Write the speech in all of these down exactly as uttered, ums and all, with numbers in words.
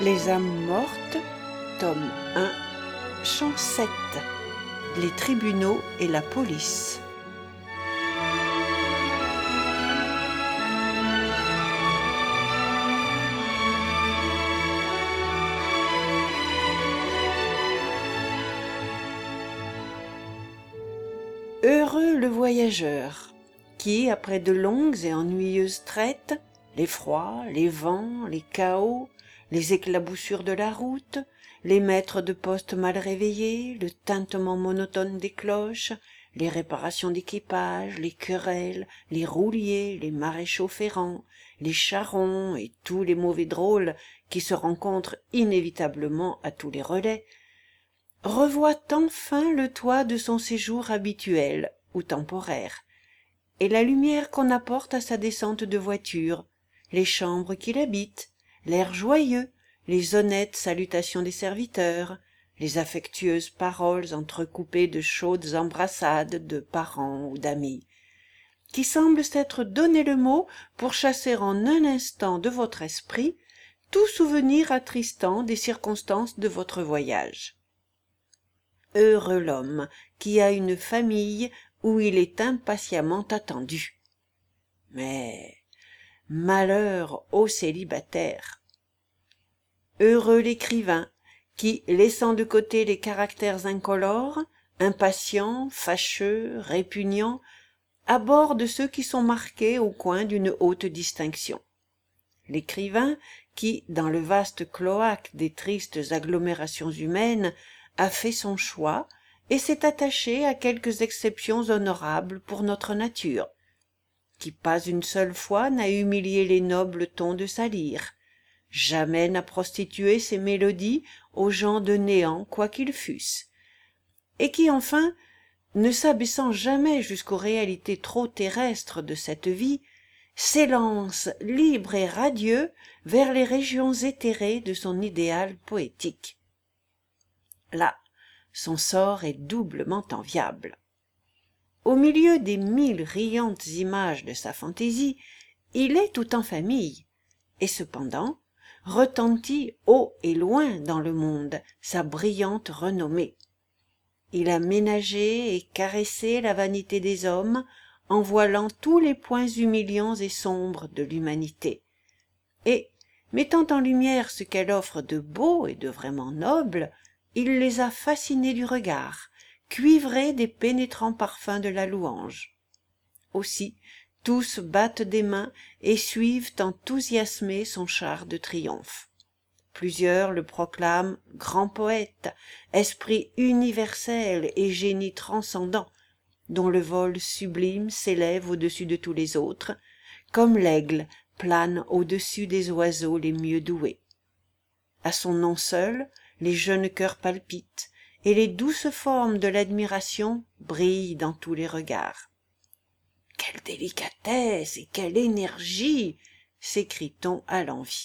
Les âmes mortes, tome un, chant sept. Les tribunaux et la police. Heureux le voyageur, qui, après de longues et ennuyeuses traites, l'effroi, les vents, les chaos, les éclaboussures de la route, les maîtres de poste mal réveillés, le tintement monotone des cloches, les réparations d'équipage, les querelles, les rouliers, les maréchaux ferrants, les charrons et tous les mauvais drôles qui se rencontrent inévitablement à tous les relais, revoit enfin le toit de son séjour habituel ou temporaire, et la lumière qu'on apporte à sa descente de voiture, les chambres qu'il habite, l'air joyeux, les honnêtes salutations des serviteurs, les affectueuses paroles entrecoupées de chaudes embrassades de parents ou d'amis, qui semblent s'être donné le mot pour chasser en un instant de votre esprit tout souvenir attristant des circonstances de votre voyage. Heureux l'homme qui a une famille où il est impatiemment attendu. Mais malheur aux célibataires. Heureux l'écrivain qui, laissant de côté les caractères incolores, impatients, fâcheux, répugnants, aborde ceux qui sont marqués au coin d'une haute distinction. L'écrivain qui, dans le vaste cloaque des tristes agglomérations humaines, a fait son choix et s'est attaché à quelques exceptions honorables pour notre nature, qui pas une seule fois n'a humilié les nobles tons de sa lyre, jamais n'a prostitué ses mélodies aux gens de néant quoi qu'ils fussent, et qui enfin, ne s'abaissant jamais jusqu'aux réalités trop terrestres de cette vie, s'élance libre et radieux vers les régions éthérées de son idéal poétique. Là, son sort est doublement enviable. Au milieu des mille riantes images de sa fantaisie, il est tout en famille, et cependant retentit haut et loin dans le monde sa brillante renommée. Il a ménagé et caressé la vanité des hommes en voilant tous les points humiliants et sombres de l'humanité, et, mettant en lumière ce qu'elle offre de beau et de vraiment noble, il les a fascinés du regard, cuivrés des pénétrants parfums de la louange. Aussi, tous battent des mains et suivent enthousiasmés son char de triomphe. Plusieurs le proclament grand poète, esprit universel et génie transcendant, dont le vol sublime s'élève au-dessus de tous les autres, comme l'aigle plane au-dessus des oiseaux les mieux doués. À son nom seul, les jeunes cœurs palpitent, et les douces formes de l'admiration brillent dans tous les regards. « Quelle délicatesse et quelle énergie !» s'écrie-t-on à l'envi.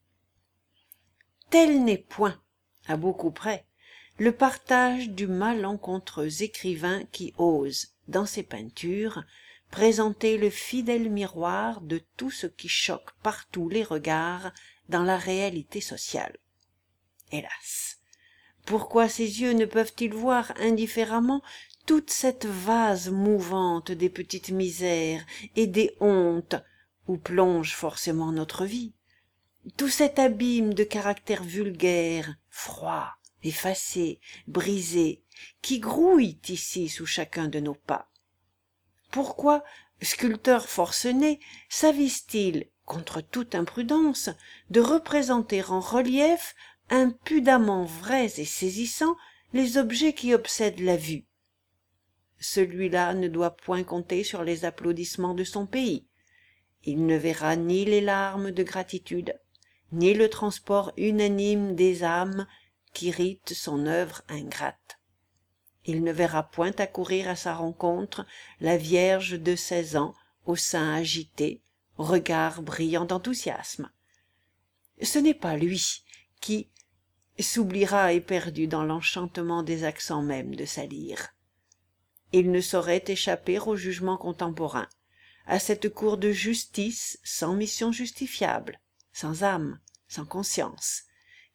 Tel n'est point, à beaucoup près, le partage du malencontreux écrivain qui ose, dans ses peintures, présenter le fidèle miroir de tout ce qui choque partout les regards dans la réalité sociale. Hélas, pourquoi ses yeux ne peuvent-ils voir indifféremment toute cette vase mouvante des petites misères et des hontes où plonge forcément notre vie, tout cet abîme de caractères vulgaires, froids, effacés, brisés, qui grouille ici sous chacun de nos pas? Pourquoi, sculpteurs forcenés, s'avise-t-il, contre toute imprudence, de représenter en relief impudemment vrais et saisissants les objets qui obsèdent la vue? Celui-là ne doit point compter sur les applaudissements de son pays. Il ne verra ni les larmes de gratitude, ni le transport unanime des âmes qu'irrite son œuvre ingrate. Il ne verra point accourir à sa rencontre la Vierge de seize ans, au sein agité, regard brillant d'enthousiasme. Ce n'est pas lui qui s'oubliera éperdu dans l'enchantement des accents mêmes de sa lyre. Il ne saurait échapper au jugement contemporain, à cette cour de justice sans mission justifiable, sans âme, sans conscience,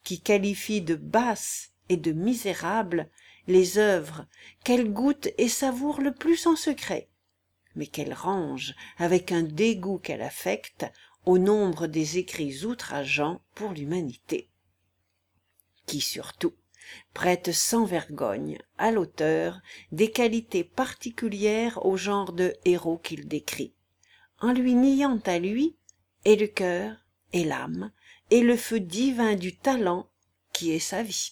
qui qualifie de basses et de misérables les œuvres qu'elle goûte et savoure le plus en secret, mais qu'elle range avec un dégoût qu'elle affecte au nombre des écrits outrageants pour l'humanité, qui surtout prête sans vergogne à l'auteur des qualités particulières au genre de héros qu'il décrit, en lui niant à lui et le cœur et l'âme et le feu divin du talent qui est sa vie.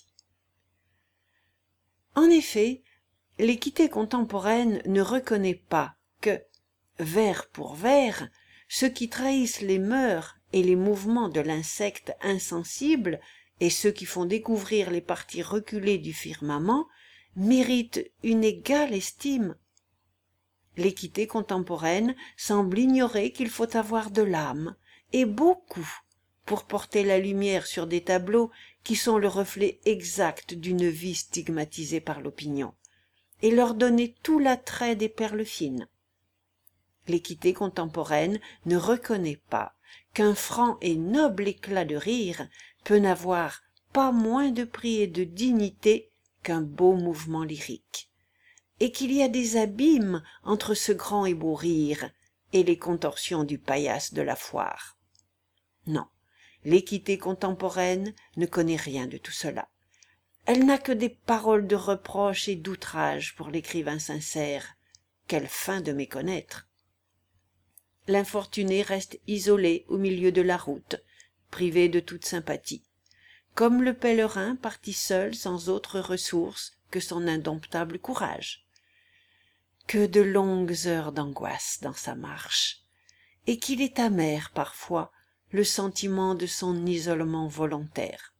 En effet, l'équité contemporaine ne reconnaît pas que, vers pour vers, ceux qui trahissent les mœurs et les mouvements de l'insecte insensible et ceux qui font découvrir les parties reculées du firmament méritent une égale estime. L'équité contemporaine semble ignorer qu'il faut avoir de l'âme, et beaucoup, pour porter la lumière sur des tableaux qui sont le reflet exact d'une vie stigmatisée par l'opinion, et leur donner tout l'attrait des perles fines. L'équité contemporaine ne reconnaît pas qu'un franc et noble éclat de rire peut n'avoir pas moins de prix et de dignité qu'un beau mouvement lyrique, et qu'il y a des abîmes entre ce grand et beau rire et les contorsions du paillasse de la foire. Non, l'équité contemporaine ne connaît rien de tout cela. Elle n'a que des paroles de reproche et d'outrage pour l'écrivain sincère, qu'elle feint de méconnaître. L'infortuné reste isolé au milieu de la route, privé de toute sympathie, comme le pèlerin parti seul sans autre ressource que son indomptable courage. Que de longues heures d'angoisse dans sa marche, et qu'il est amer parfois le sentiment de son isolement volontaire.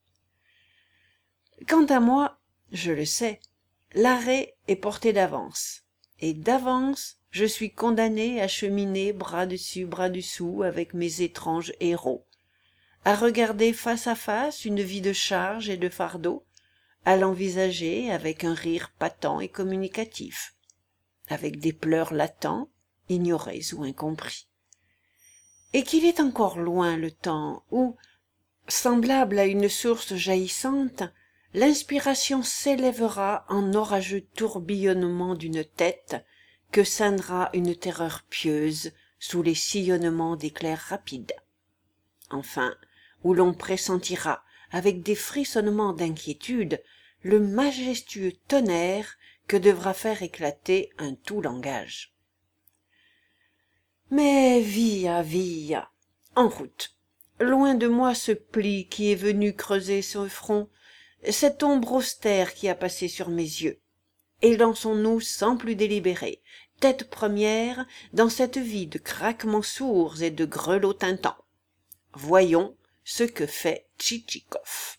Quant à moi, je le sais, l'arrêt est porté d'avance, et d'avance je suis condamné à cheminer bras dessus bras dessous avec mes étranges héros, à regarder face à face une vie de charge et de fardeau, à l'envisager avec un rire patent et communicatif, avec des pleurs latents, ignorés ou incompris, et qu'il est encore loin le temps où, semblable à une source jaillissante, l'inspiration s'élèvera en orageux tourbillonnement d'une tête que ceinera une terreur pieuse sous les sillonnements d'éclairs rapides. Enfin, où l'on pressentira, avec des frissonnements d'inquiétude, le majestueux tonnerre que devra faire éclater un tout langage. Mais via, via, en route, loin de moi ce pli qui est venu creuser ce front, cette ombre austère qui a passé sur mes yeux, et lançons-nous sans plus délibérer, tête première, dans cette vie de craquements sourds et de grelots tintants. Voyons ce que fait Tchitchikov.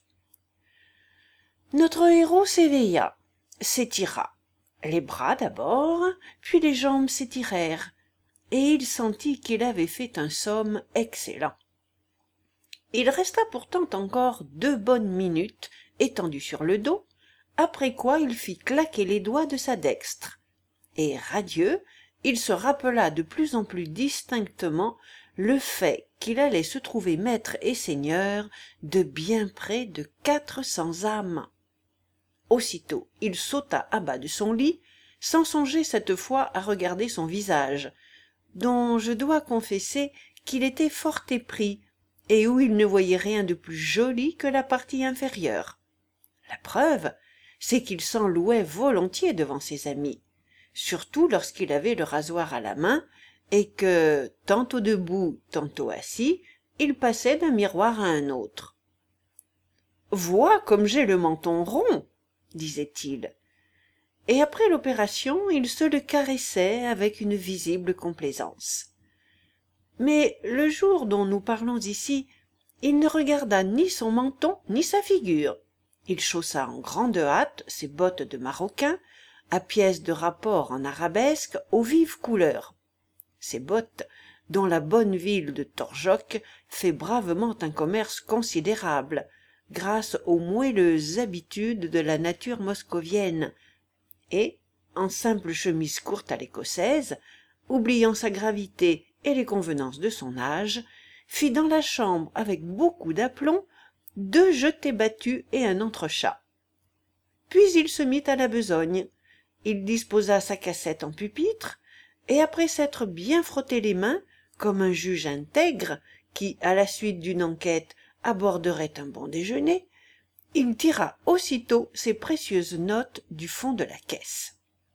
Notre héros s'éveilla, s'étira, les bras d'abord, puis les jambes s'étirèrent, et il sentit qu'il avait fait un somme excellent. Il resta pourtant encore deux bonnes minutes étendu sur le dos, après quoi il fit claquer les doigts de sa dextre, et radieux, il se rappela de plus en plus distinctement le fait qu'il allait se trouver maître et seigneur de bien près de quatre cents âmes. Aussitôt il sauta à bas de son lit, sans songer cette fois à regarder son visage, dont je dois confesser qu'il était fort épris, et où il ne voyait rien de plus joli que la partie inférieure. La preuve, c'est qu'il s'en louait volontiers devant ses amis, surtout lorsqu'il avait le rasoir à la main, et que, tantôt debout, tantôt assis, il passait d'un miroir à un autre. « Vois comme j'ai le menton rond !» disait-il. Et après l'opération, il se le caressait avec une visible complaisance. Mais le jour dont nous parlons ici, il ne regarda ni son menton ni sa figure. Il chaussa en grande hâte ses bottes de maroquin, à pièces de rapport en arabesque aux vives couleurs. Ces bottes, dont la bonne ville de Torjok fait bravement un commerce considérable, grâce aux moelleuses habitudes de la nature moscovienne, et, en simple chemise courte à l'écossaise, oubliant sa gravité et les convenances de son âge, fit dans la chambre avec beaucoup d'aplomb deux jetés battus et un entrechat. Puis il se mit à la besogne. Il disposa sa cassette en pupitre, et après s'être bien frotté les mains, comme un juge intègre, qui, à la suite d'une enquête, aborderait un bon déjeuner, il tira aussitôt ses précieuses notes du fond de la caisse.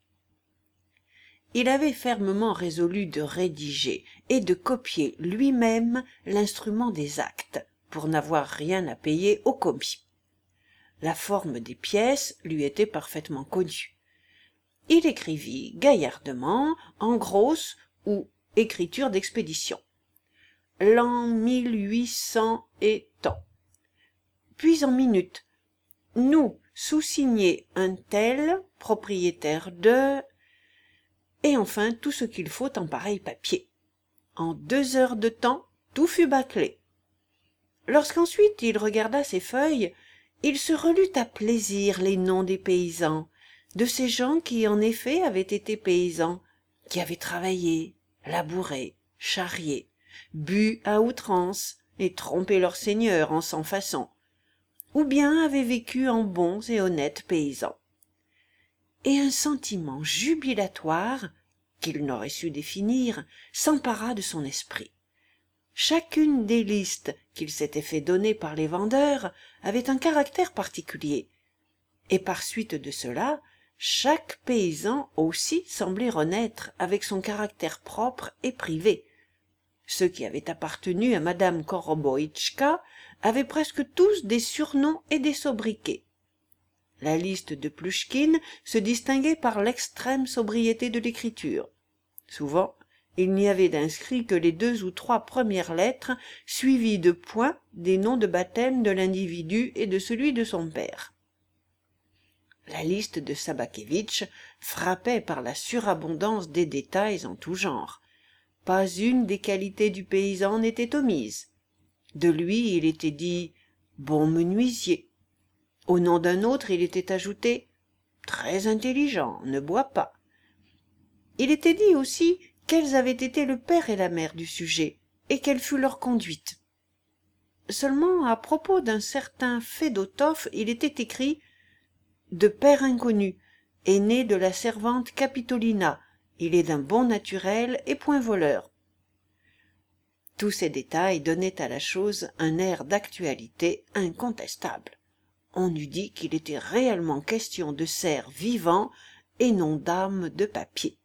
Il avait fermement résolu de rédiger et de copier lui-même l'instrument des actes, pour n'avoir rien à payer au commis. La forme des pièces lui était parfaitement connue. Il écrivit gaillardement, en grosse ou écriture d'expédition. L'an mille huit cents et tant. Puis en minutes. Nous, sous-signé un tel, propriétaire de... Et enfin tout ce qu'il faut en pareil papier. En deux heures de temps, tout fut bâclé. Lorsqu'ensuite il regarda ses feuilles, il se relut à plaisir les noms des paysans, de ces gens qui en effet avaient été paysans, qui avaient travaillé, labouré, charrié, bu à outrance et trompé leur seigneur en sans façon, ou bien avaient vécu en bons et honnêtes paysans. Et un sentiment jubilatoire, qu'il n'aurait su définir, s'empara de son esprit. Chacune des listes qu'il s'était fait donner par les vendeurs avait un caractère particulier, et par suite de cela, chaque paysan aussi semblait renaître avec son caractère propre et privé. Ceux qui avaient appartenu à madame Koroboïtchka avaient presque tous des surnoms et des sobriquets. La liste de Pluchkine se distinguait par l'extrême sobriété de l'écriture. Souvent, il n'y avait d'inscrits que les deux ou trois premières lettres, suivies de points des noms de baptême de l'individu et de celui de son père. La liste de Sabakevitch frappait par la surabondance des détails en tout genre. Pas une des qualités du paysan n'était omise. De lui, il était dit « bon menuisier ». Au nom d'un autre, il était ajouté « très intelligent, ne boit pas ». Il était dit aussi quels avaient été le père et la mère du sujet, et quelle fut leur conduite. Seulement, à propos d'un certain Fédotov, il était écrit « de père inconnu, est né de la servante Capitolina, il est d'un bon naturel et point voleur ». Tous ces détails donnaient à la chose un air d'actualité incontestable. On eût dit qu'il était réellement question de cerfs vivants et non d'âmes de papier.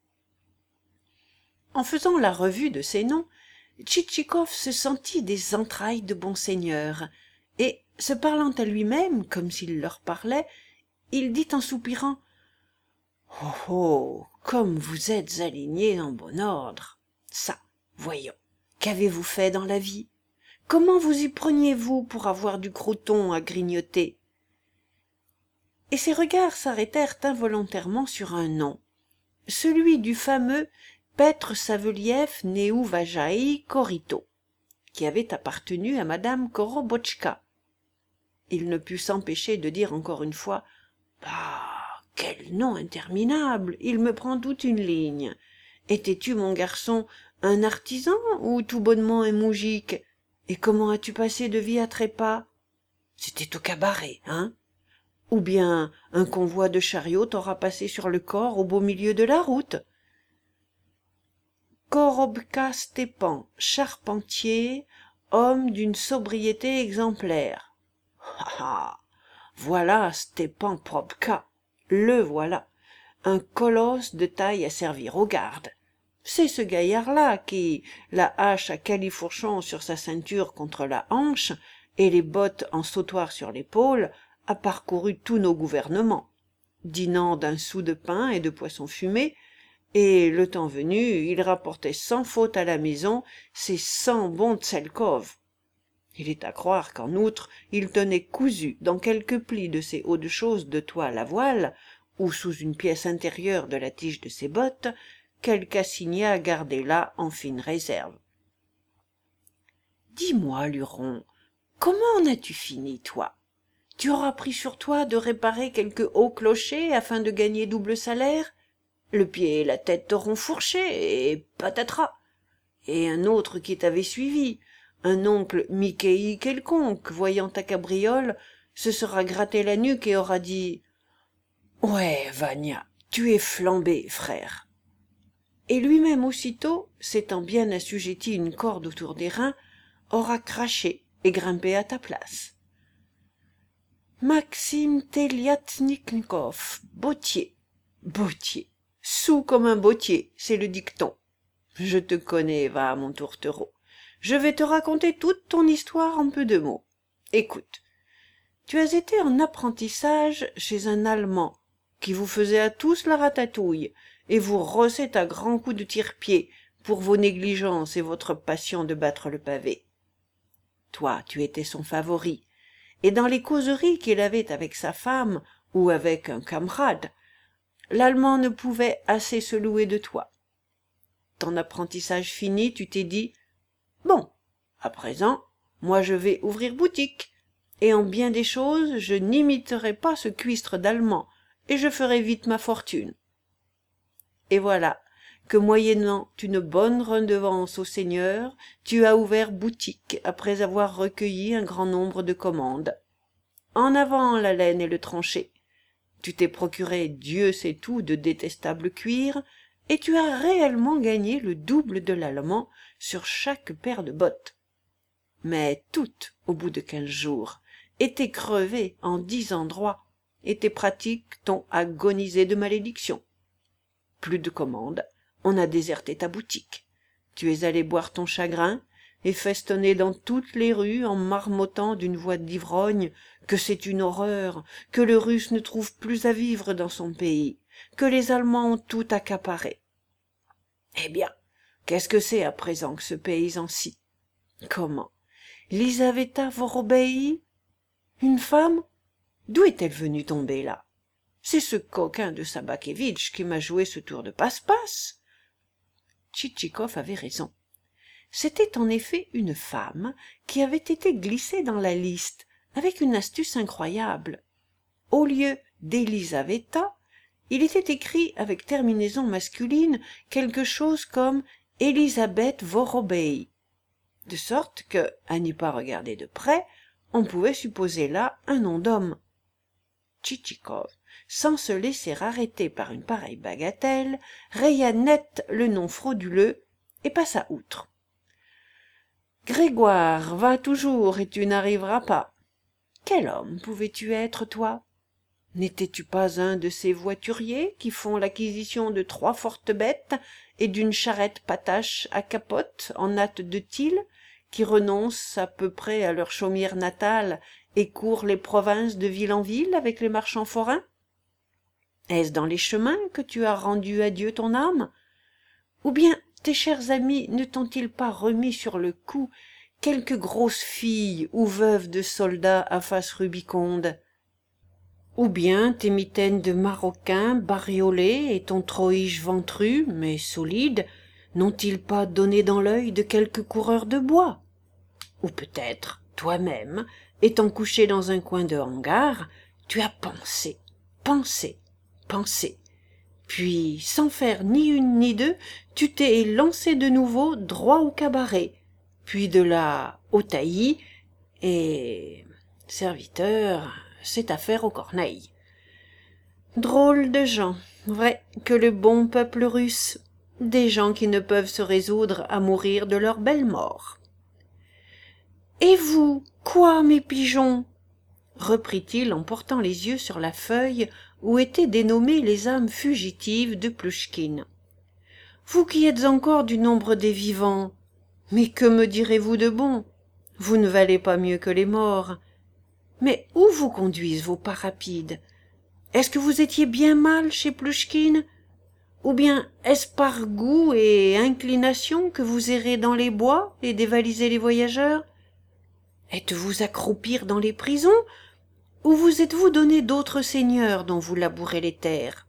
En faisant la revue de ces noms, Tchitchikov se sentit des entrailles de bon seigneur, et, se parlant à lui-même comme s'il leur parlait, il dit en soupirant « Oh, oh, comme vous êtes aligné en bon ordre. Ça, voyons, qu'avez-vous fait dans la vie? Comment vous y preniez-vous pour avoir du croûton à grignoter ?» Et ses regards s'arrêtèrent involontairement sur un nom, celui du fameux Petr Saveliev Neuvajaï Korito, qui avait appartenu à madame Korobotchka. Il ne put s'empêcher de dire encore une fois « Bah, quel nom interminable, il me prend toute une ligne. Étais-tu, mon garçon, un artisan ou tout bonnement un moujik? Et comment as-tu passé de vie à trépas? C'était au cabaret, hein? Ou bien un convoi de chariots t'aura passé sur le corps au beau milieu de la route? Korobka Stepan, charpentier, homme d'une sobriété exemplaire. Ah ah, voilà Stepan Probka, le voilà, un colosse de taille à servir aux gardes. C'est ce gaillard-là qui, la hache à califourchon sur sa ceinture contre la hanche et les bottes en sautoir sur l'épaule, a parcouru tous nos gouvernements, dînant d'un sou de pain et de poisson fumé, et, le temps venu, il rapportait sans faute à la maison ses cent bons tselkov. Il est à croire qu'en outre, il tenait cousu dans quelques plis de ses hauts de chose de toile à voile, ou sous une pièce intérieure de la tige de ses bottes, quelque assignat gardé là en fine réserve. Dis-moi, Luron, comment en as-tu fini, toi? Tu auras pris sur toi de réparer quelque haut clocher afin de gagner double salaire? Le pied et la tête t'auront fourché, et patatras. Et un autre qui t'avait suivi, Un oncle Mickey quelconque, voyant ta cabriole, se sera gratté la nuque et aura dit « Ouais, Vania, tu es flambé, frère !» Et lui-même aussitôt, s'étant bien assujetti une corde autour des reins, aura craché et grimpé à ta place. Maxime Teliatnikov, bottier. Bottier. Saoul comme un bottier, c'est le dicton. Je te connais, va, mon tourtereau. Je vais te raconter toute ton histoire en peu de mots. Écoute, tu as été en apprentissage chez un Allemand qui vous faisait à tous la ratatouille et vous rossait à grands coups de tire-pied pour vos négligences et votre passion de battre le pavé. Toi, tu étais son favori, et dans les causeries qu'il avait avec sa femme ou avec un camarade, l'Allemand ne pouvait assez se louer de toi. Ton apprentissage fini, tu t'es dit « Bon, à présent, moi je vais ouvrir boutique, et en bien des choses, je n'imiterai pas ce cuistre d'Allemand, et je ferai vite ma fortune. » Et voilà que moyennant une bonne redevance au Seigneur, tu as ouvert boutique après avoir recueilli un grand nombre de commandes. En avant la laine et le tranché. Tu t'es procuré Dieu sait tout de détestable cuir, et tu as réellement gagné le double de l'Allemand sur chaque paire de bottes. Mais toutes, au bout de quinze jours, étaient crevées en dix endroits, et tes pratiques t'ont agonisé de malédiction. Plus de commandes, on a déserté ta boutique. Tu es allé boire ton chagrin et festonner dans toutes les rues en marmottant d'une voix d'ivrogne que c'est une horreur, que le Russe ne trouve plus à vivre dans son pays, que les Allemands ont tout accaparé. Eh bien, qu'est-ce que c'est à présent que ce paysan-ci? Comment? Lisaveta Vorobei? Une femme? D'où est-elle venue tomber là? C'est ce coquin de Sabakevitch qui m'a joué ce tour de passe-passe. Tchitchikov avait raison. C'était en effet une femme qui avait été glissée dans la liste avec une astuce incroyable. Au lieu d'Elisaveta, il était écrit avec terminaison masculine quelque chose comme Elisabeth Vorobei, de sorte que, à n'y pas regarder de près, on pouvait supposer là un nom d'homme. Tchitchikov, sans se laisser arrêter par une pareille bagatelle, raya net le nom frauduleux et passa outre. Grégoire, va toujours et tu n'arriveras pas. Quel homme pouvais-tu être, toi? N'étais-tu pas un de ces voituriers qui font l'acquisition de trois fortes bêtes et d'une charrette patache à capote en hâte de Tille, qui renoncent à peu près à leur chaumière natale et courent les provinces de ville en ville avec les marchands forains? Est-ce dans les chemins que tu as rendu à Dieu ton âme? Ou bien tes chers amis ne t'ont-ils pas remis sur le coup quelque grosse fille ou veuve de soldats à face rubiconde? Ou bien tes mitaines de maroquin bariolés et ton troïge ventru, mais solide, n'ont-ils pas donné dans l'œil de quelque coureur de bois? Ou peut-être, toi-même, étant couché dans un coin de hangar, tu as pensé, pensé, pensé, puis, sans faire ni une ni deux, tu t'es lancé de nouveau droit au cabaret, puis de là au taillis, et, serviteur, c'est affaire aux corneilles. Drôle de gens, vrai que le bon peuple russe, des gens qui ne peuvent se résoudre à mourir de leur belle mort. Et vous, quoi, mes pigeons? Reprit-il en portant les yeux sur la feuille où étaient dénommées les âmes fugitives de Pluchkine. Vous qui êtes encore du nombre des vivants, mais que me direz-vous de bon? Vous ne valez pas mieux que les morts. Mais où vous conduisent vos pas rapides? Est-ce que vous étiez bien mal chez Pluchkine? Ou bien est-ce par goût et inclination que vous errez dans les bois et dévalisez les voyageurs? Êtes-vous à croupir dans les prisons? Ou vous êtes-vous donné d'autres seigneurs dont vous labourez les terres?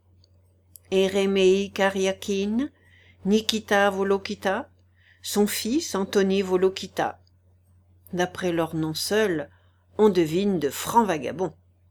Éremei Kariakin, Nikita Volokita, son fils Anthony Volokita. D'après leur nom seul, on devine de francs vagabonds.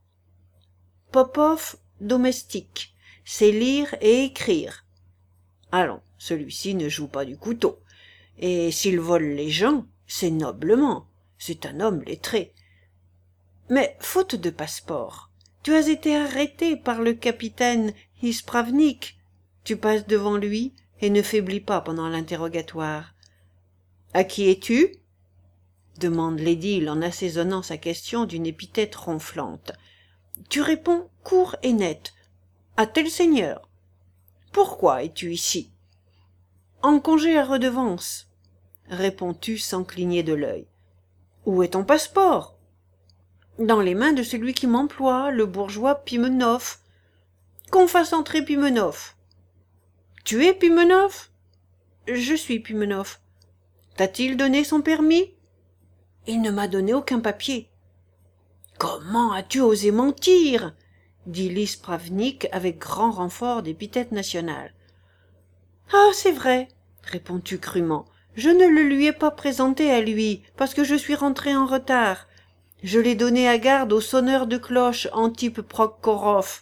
Popov, domestique, sait lire et écrire. Allons, celui-ci ne joue pas du couteau, et s'il vole les gens, c'est noblement, c'est un homme lettré. Mais, faute de passeport, tu as été arrêté par le capitaine Ispravnik. Tu passes devant lui et ne faiblis pas pendant l'interrogatoire. « À qui es-tu » demande l'édile en assaisonnant sa question d'une épithète ronflante. Tu réponds court et net. « À tel seigneur. »« Pourquoi es-tu ici ?»« En congé à redevance. » réponds-tu sans cligner de l'œil. « Où est ton passeport ?»« Dans les mains de celui qui m'emploie, le bourgeois Pimenov. »« Qu'on fasse entrer Pimenov. »« Tu es Pimenov ?»« Je suis Pimenov. »« T'a-t-il donné son permis ?»« Il ne m'a donné aucun papier. »« Comment as-tu osé mentir ?» dit l'Ispravnik avec grand renfort d'épithète nationale. « Ah, c'est vrai, réponds-tu crûment. Je ne le lui ai pas présenté à lui, parce que je suis rentré en retard. Je l'ai donné à garde au sonneur de cloche Antip Prokhorov.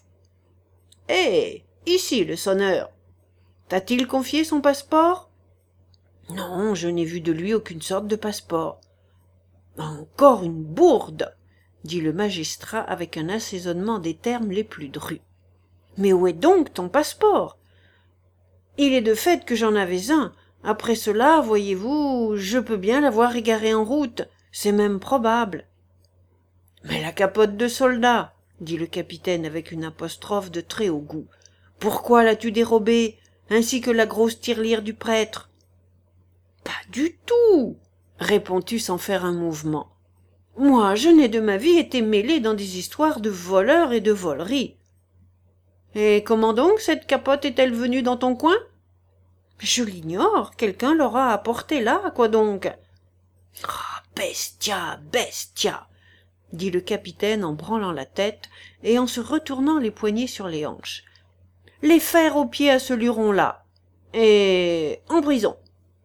Hé, ici le sonneur. T'a-t-il confié son passeport ? Non, je n'ai vu de lui aucune sorte de passeport. Encore une bourde, dit le magistrat avec un assaisonnement des termes les plus drus. Mais où est donc ton passeport ? Il est de fait que j'en avais un. Après cela, voyez-vous, je peux bien l'avoir égaré en route, c'est même probable. Mais la capote de soldat, dit le capitaine avec une apostrophe de très haut goût. Pourquoi l'as-tu dérobée, ainsi que la grosse tirelire du prêtre ? Pas du tout, réponds-tu sans faire un mouvement. Moi, je n'ai de ma vie été mêlé dans des histoires de voleurs et de voleries. Et comment donc cette capote est-elle venue dans ton coin ? Je l'ignore, quelqu'un l'aura apportée là, quoi donc ? Ah, bestia, bestia, dit le capitaine en branlant la tête et en se retournant les poignets sur les hanches. Les fers aux pieds à ce luron-là, et en prison.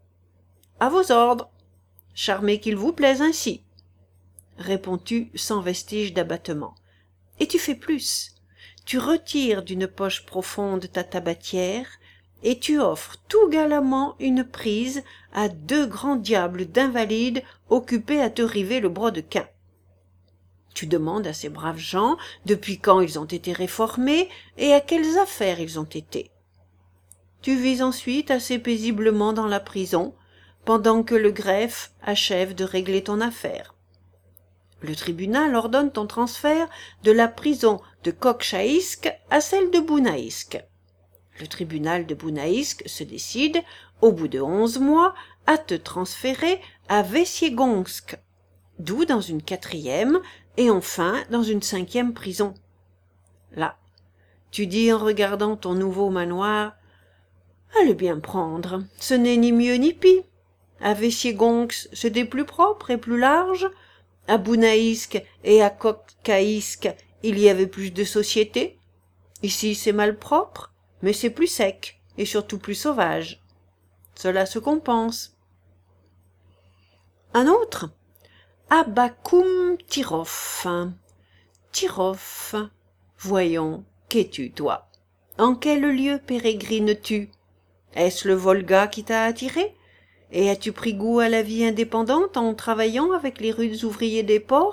À vos ordres, charmé qu'il vous plaise ainsi, réponds-tu sans vestige d'abattement. Et tu fais plus, tu retires d'une poche profonde ta tabatière, et tu offres tout galamment une prise à deux grands diables d'invalides occupés à te river le brodequin. Tu demandes à ces braves gens depuis quand ils ont été réformés et à quelles affaires ils ont été. Tu vis ensuite assez paisiblement dans la prison, pendant que le greffe achève de régler ton affaire. Le tribunal ordonne ton transfert de la prison de Kokshaïsk à celle de Bounaïsk. Le tribunal de Bounaïsk se décide, au bout de onze mois, à te transférer à Vessiégonsk, d'où dans une quatrième et enfin dans une cinquième prison. Là, tu dis en regardant ton nouveau manoir, « Allez bien prendre, ce n'est ni mieux ni pis. À Vessiégonsk, c'était plus propre et plus large. À Bounaïsk et à Kokkaïsk, il y avait plus de société. Ici, c'est malpropre, mais c'est plus sec et surtout plus sauvage. Cela se compense. » Un autre, à Bakoum Tirov. Tirov, voyons, qu'es-tu, toi ? En quel lieu pérégrines-tu ? Est-ce le Volga qui t'a attiré ? Et as-tu pris goût à la vie indépendante en travaillant avec les rudes ouvriers des ports ?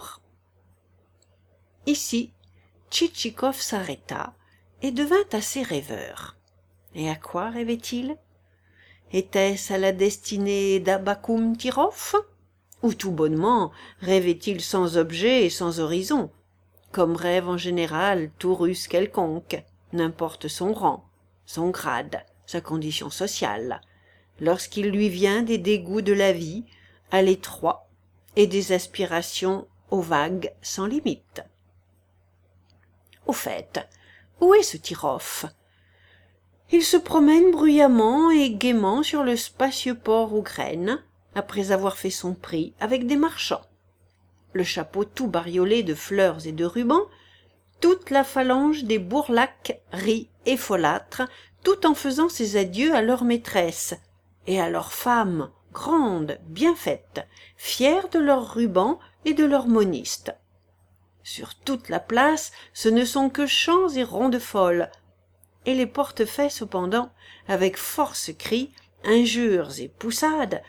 Ici, Tchitchikov s'arrêta et devint assez rêveur. Et à quoi rêvait-il ? Était-ce à la destinée d'Abakoum Tirov ? Ou tout bonnement rêvait-il sans objet et sans horizon, comme rêve en général tout russe quelconque, n'importe son rang, son grade, sa condition sociale, lorsqu'il lui vient des dégoûts de la vie à l'étroit et des aspirations aux vagues sans limite. Au fait, où est ce Tirov ? Il se promène bruyamment et gaiement sur le spacieux port aux graines, après avoir fait son prix avec des marchands. Le chapeau tout bariolé de fleurs et de rubans, toute la phalange des bourlaques rit et folâtre, tout en faisant ses adieux à leurs maîtresses et à leurs femmes, grandes, bien faites, fières de leurs rubans et de leurs monistes. Sur toute la place, ce ne sont que chants et rondes folles, et les portefaix cependant, avec force cris, injures et poussades,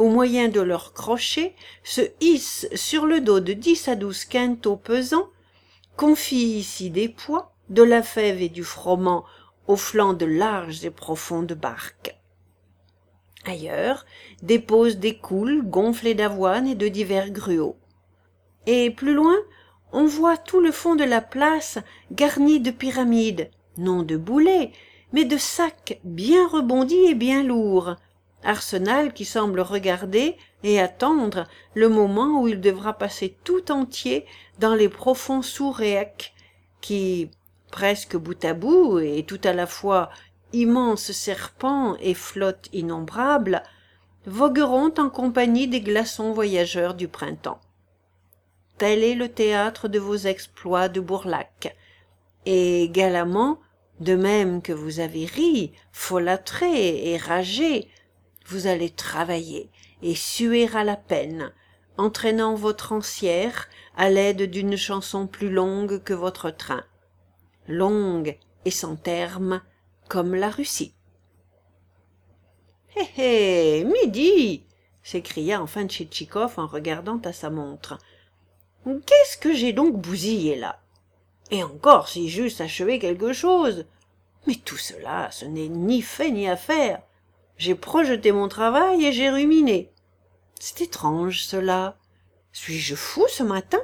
au moyen de leurs crochets, se hissent sur le dos de dix à douze quintaux pesants, confient ici des pois, de la fève et du froment aux flancs de larges et profondes barques. Ailleurs, déposent des coules gonflées d'avoine et de divers gruaux. Et plus loin, on voit tout le fond de la place garni de pyramides, non de boulets, mais de sacs bien rebondis et bien lourds, arsenal qui semble regarder et attendre le moment où il devra passer tout entier dans les profonds Souréacs, qui, presque bout à bout et tout à la fois immenses serpents et flottes innombrables, vogueront en compagnie des glaçons voyageurs du printemps. Tel est le théâtre de vos exploits de Bourlac, et galamment, de même que vous avez ri, folâtré et ragé, vous allez travailler et suer à la peine, entraînant votre ansière à l'aide d'une chanson plus longue que votre train, longue et sans terme comme la Russie. Hé hé, midi, s'écria enfin Tchitchikov en regardant à sa montre. Qu'est-ce que j'ai donc bousillé là? Et encore si j'eusse achevé quelque chose. Mais tout cela, ce n'est ni fait ni à faire. J'ai projeté mon travail et j'ai ruminé. C'est étrange cela. Suis-je fou ce matin?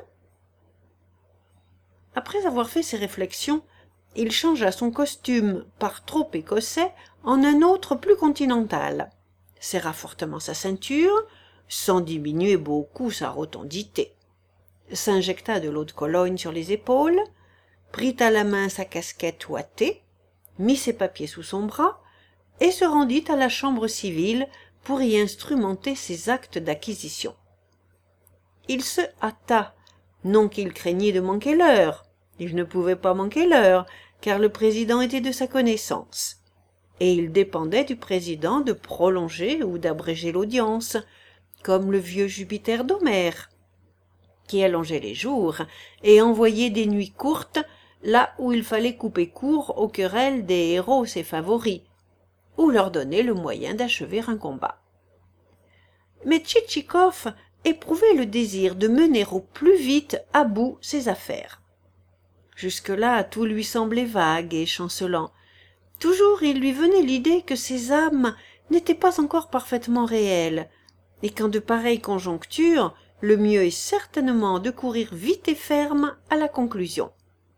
Après avoir fait ces réflexions, il changea son costume, par trop écossais, en un autre plus continental, serra fortement sa ceinture, sans diminuer beaucoup sa rotondité, s'injecta de l'eau de Cologne sur les épaules, prit à la main sa casquette ouatée, mit ses papiers sous son bras, et se rendit à la chambre civile pour y instrumenter ses actes d'acquisition. Il se hâta, non qu'il craignît de manquer l'heure, il ne pouvait pas manquer l'heure, car le président était de sa connaissance, et il dépendait du président de prolonger ou d'abréger l'audience, comme le vieux Jupiter d'Homère, qui allongeait les jours et envoyait des nuits courtes là où il fallait couper court aux querelles des héros ses favoris, ou leur donner le moyen d'achever un combat. Mais Tchitchikov éprouvait le désir de mener au plus vite à bout ses affaires. Jusque-là, tout lui semblait vague et chancelant. Toujours il lui venait l'idée que ces âmes n'étaient pas encore parfaitement réelles, et qu'en de pareilles conjonctures, le mieux est certainement de courir vite et ferme à la conclusion.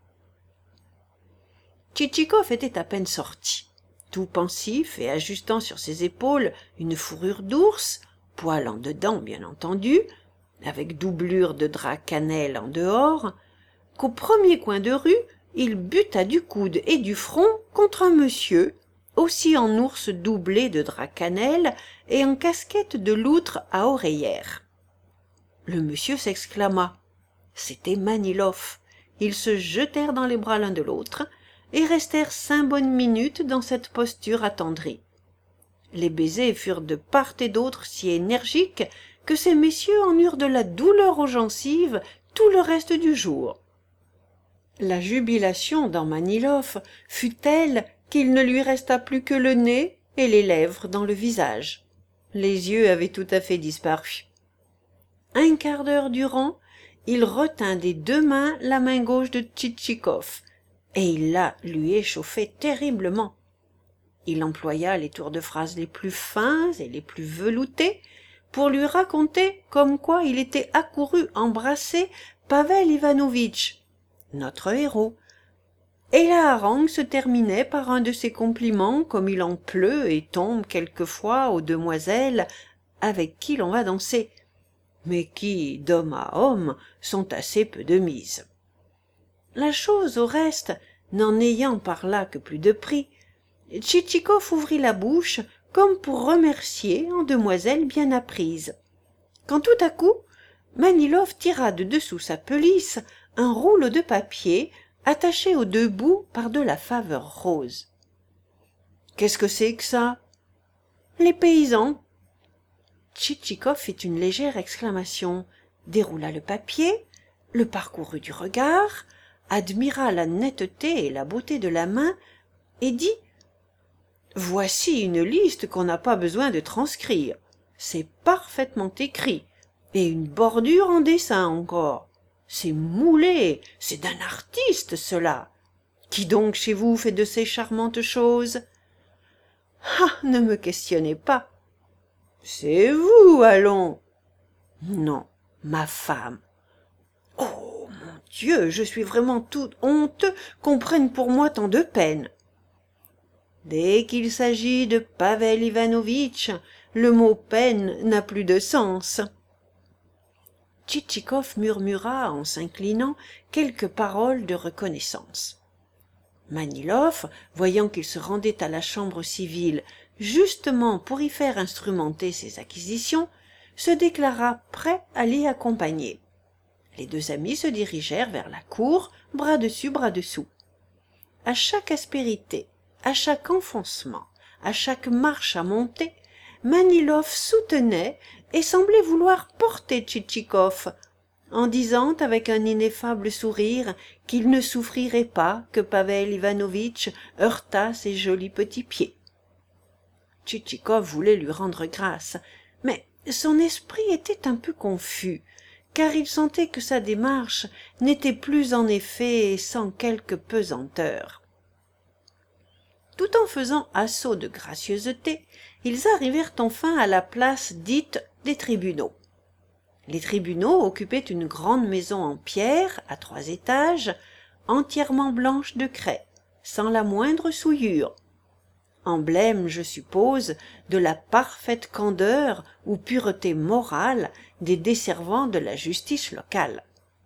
Tchitchikov était à peine sorti, tout pensif et ajustant sur ses épaules une fourrure d'ours, poil en dedans bien entendu, avec doublure de drap cannelle en dehors, qu'au premier coin de rue, il buta du coude et du front contre un monsieur, aussi en ours doublé de drap cannelle et en casquette de loutre à oreillère. Le monsieur s'exclama. C'était Manilov. Ils se jetèrent dans les bras l'un de l'autre et restèrent cinq bonnes minutes dans cette posture attendrie. Les baisers furent de part et d'autre si énergiques que ces messieurs en eurent de la douleur aux gencives tout le reste du jour. La jubilation dans Manilov fut telle qu'il ne lui resta plus que le nez et les lèvres dans le visage. Les yeux avaient tout à fait disparu. Un quart d'heure durant, il retint des deux mains la main gauche de Tchitchikov, et il la lui échauffait terriblement. Il employa les tours de phrase les plus fins et les plus veloutés pour lui raconter comme quoi il était accouru embrasser Pavel Ivanovitch, notre héros, et la harangue se terminait par un de ces compliments comme il en pleut et tombe quelquefois aux demoiselles avec qui l'on va danser, mais qui, d'homme à homme, sont assez peu de mise. La chose, au reste, n'en ayant par là que plus de prix, Tchitchikov ouvrit la bouche comme pour remercier en demoiselle bien apprise, quand tout à coup Manilov tira de dessous sa pelisse un rouleau de papier attaché aux deux bouts par de la faveur rose. « Qu'est-ce que c'est que ça ?»« Les paysans. » Tchitchikov fit une légère exclamation, déroula le papier, le parcourut du regard, admira la netteté et la beauté de la main, et dit « Voici une liste qu'on n'a pas besoin de transcrire. c'est parfaitement écrit, et une bordure en dessin encore. C'est moulé, c'est d'un artiste, cela. Qui donc chez vous fait de ces charmantes choses? Ah, ne me questionnez pas. C'est vous, allons. Non, ma femme. Oh, mon Dieu, je suis vraiment toute honteux qu'on prenne pour moi tant de peine. Dès qu'il s'agit de Pavel Ivanovitch, le mot peine n'a plus de sens. Tchitchikov murmura en s'inclinant quelques paroles de reconnaissance. Manilov, voyant qu'il se rendait à la chambre civile justement pour y faire instrumenter ses acquisitions, se déclara prêt à l'y accompagner. Les deux amis se dirigèrent vers la cour, bras dessus, bras dessous. À chaque aspérité, à chaque enfoncement, à chaque marche à monter, Manilov soutenait et semblait vouloir porter Tchitchikov, en disant avec un ineffable sourire qu'il ne souffrirait pas que Pavel Ivanovitch heurtât ses jolis petits pieds. Tchitchikov voulait lui rendre grâce, mais son esprit était un peu confus, car il sentait que sa démarche n'était plus en effet sans quelque pesanteur. Tout en faisant assaut de gracieuseté, ils arrivèrent enfin à la place dite des tribunaux. Les tribunaux occupaient une grande maison en pierre, à trois étages, entièrement blanche de craie, sans la moindre souillure. Emblème, je suppose, de la parfaite candeur ou pureté morale des desservants de la justice locale.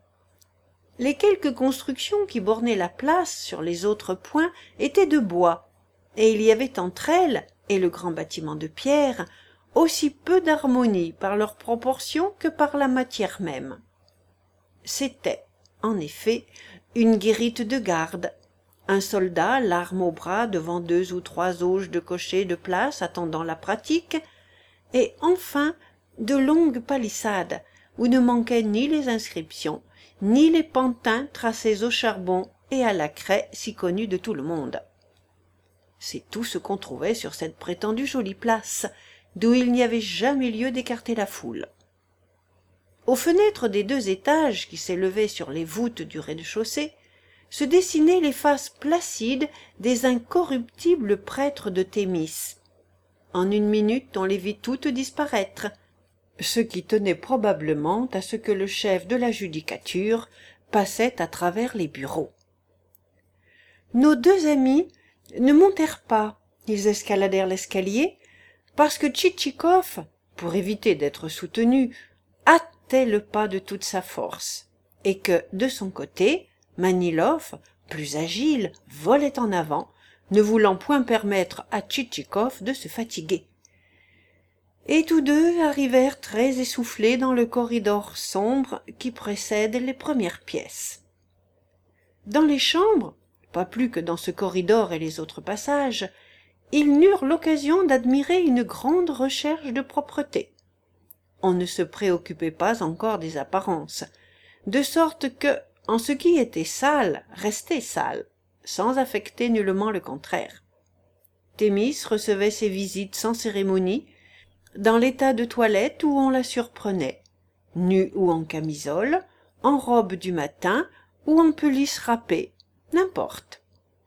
Les quelques constructions qui bornaient la place sur les autres points étaient de bois, et il y avait entre elles et le grand bâtiment de pierre aussi peu d'harmonie par leurs proportions que par la matière même. C'était, en effet, une guérite de garde, un soldat l'arme au bras devant deux ou trois auges de cocher de place attendant la pratique, et enfin de longues palissades où ne manquaient ni les inscriptions, ni les pantins tracés au charbon et à la craie si connus de tout le monde. C'est tout ce qu'on trouvait sur cette prétendue jolie place, d'où il n'y avait jamais lieu d'écarter la foule. Aux fenêtres des deux étages qui s'élevaient sur les voûtes du rez-de-chaussée se dessinaient les faces placides des incorruptibles prêtres de Thémis. En une minute on les vit toutes disparaître, ce qui tenait probablement à ce que le chef de la judicature passait à travers les bureaux. Nos deux amis ne montèrent pas, ils escaladèrent l'escalier, parce que Tchitchikov, pour éviter d'être soutenu, hâtait le pas de toute sa force, et que, de son côté, Manilov, plus agile, volait en avant, ne voulant point permettre à Tchitchikov de se fatiguer. Et tous deux arrivèrent très essoufflés dans le corridor sombre qui précède les premières pièces. Dans les chambres, pas plus que dans ce corridor et les autres passages, ils n'eurent l'occasion d'admirer une grande recherche de propreté. On ne se préoccupait pas encore des apparences, de sorte que, en ce qui était sale, restait sale, sans affecter nullement le contraire. Thémis recevait ses visites sans cérémonie, dans l'état de toilette où on la surprenait, nue ou en camisole, en robe du matin ou en pelisse râpée, n'importe.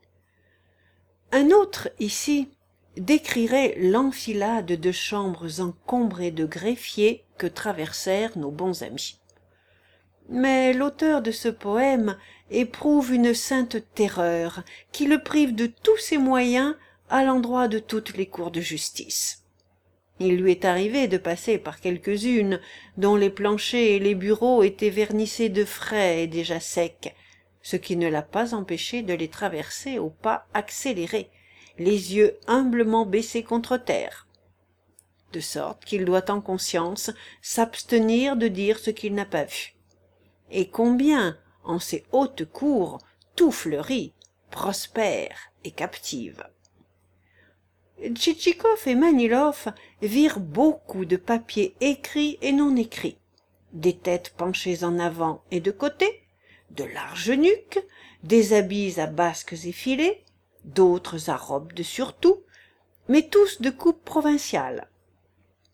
Un autre, ici, décrirait l'enfilade de chambres encombrées de greffiers que traversèrent nos bons amis. Mais l'auteur de ce poème éprouve une sainte terreur qui le prive de tous ses moyens à l'endroit de toutes les cours de justice. Il lui est arrivé de passer par quelques-unes dont les planchers et les bureaux étaient vernissés de frais et déjà secs, ce qui ne l'a pas empêché de les traverser au pas accéléré, les yeux humblement baissés contre terre, de sorte qu'il doit en conscience s'abstenir de dire ce qu'il n'a pas vu. Et combien, en ces hautes cours, tout fleurit, prospère et captive. Tchitchikov et Manilov virent beaucoup de papiers écrits et non écrits, des têtes penchées en avant et de côté, de larges nuques, des habits à basques effilés, d'autres à robes de surtout, mais tous de coupe provinciale.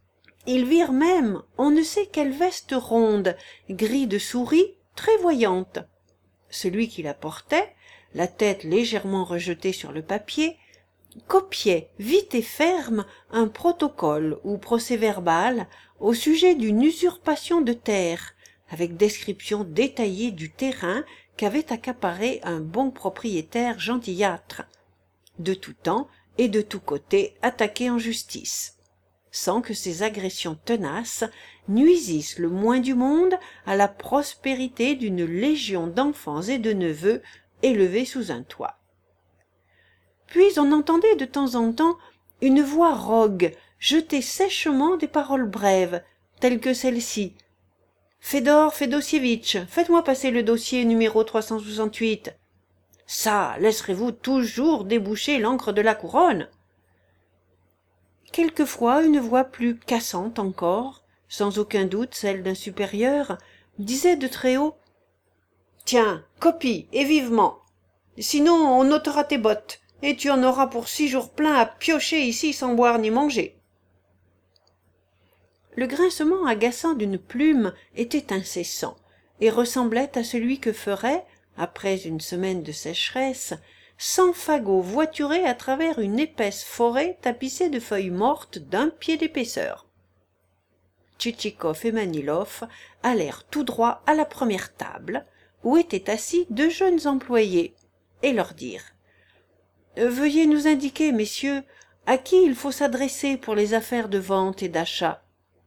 Ils virent même on ne sait quelle veste ronde, gris de souris, très voyante. Celui qui la portait, la tête légèrement rejetée sur le papier, copiait vite et ferme un protocole ou procès-verbal au sujet d'une usurpation de terre, avec description détaillée du terrain qu'avait accaparé un bon propriétaire gentillâtre, de tout temps et de tous côtés attaqué en justice, sans que ces agressions tenaces nuisissent le moins du monde à la prospérité d'une légion d'enfants et de neveux élevés sous un toit. Puis on entendait de temps en temps une voix rogue jeter sèchement des paroles brèves, telles que celle-ci. « Fédor Fédosievitch, faites-moi passer le dossier numéro trois cent soixante-huit. Ça, laisserez-vous toujours déboucher l'encre de la couronne ?» Quelquefois une voix plus cassante encore, sans aucun doute celle d'un supérieur, disait de très haut « Tiens, copie, et vivement. Sinon on ôtera tes bottes, et tu en auras pour six jours pleins à piocher ici sans boire ni manger. » Le grincement agaçant d'une plume était incessant, et ressemblait à celui que ferait, après une semaine de sécheresse, cent fagots voiturés à travers une épaisse forêt tapissée de feuilles mortes d'un pied d'épaisseur. Tchitchikov et Manilov allèrent tout droit à la première table, où étaient assis deux jeunes employés, et leur dirent « Veuillez nous indiquer, messieurs, à qui il faut s'adresser pour les affaires de vente et d'achat. »«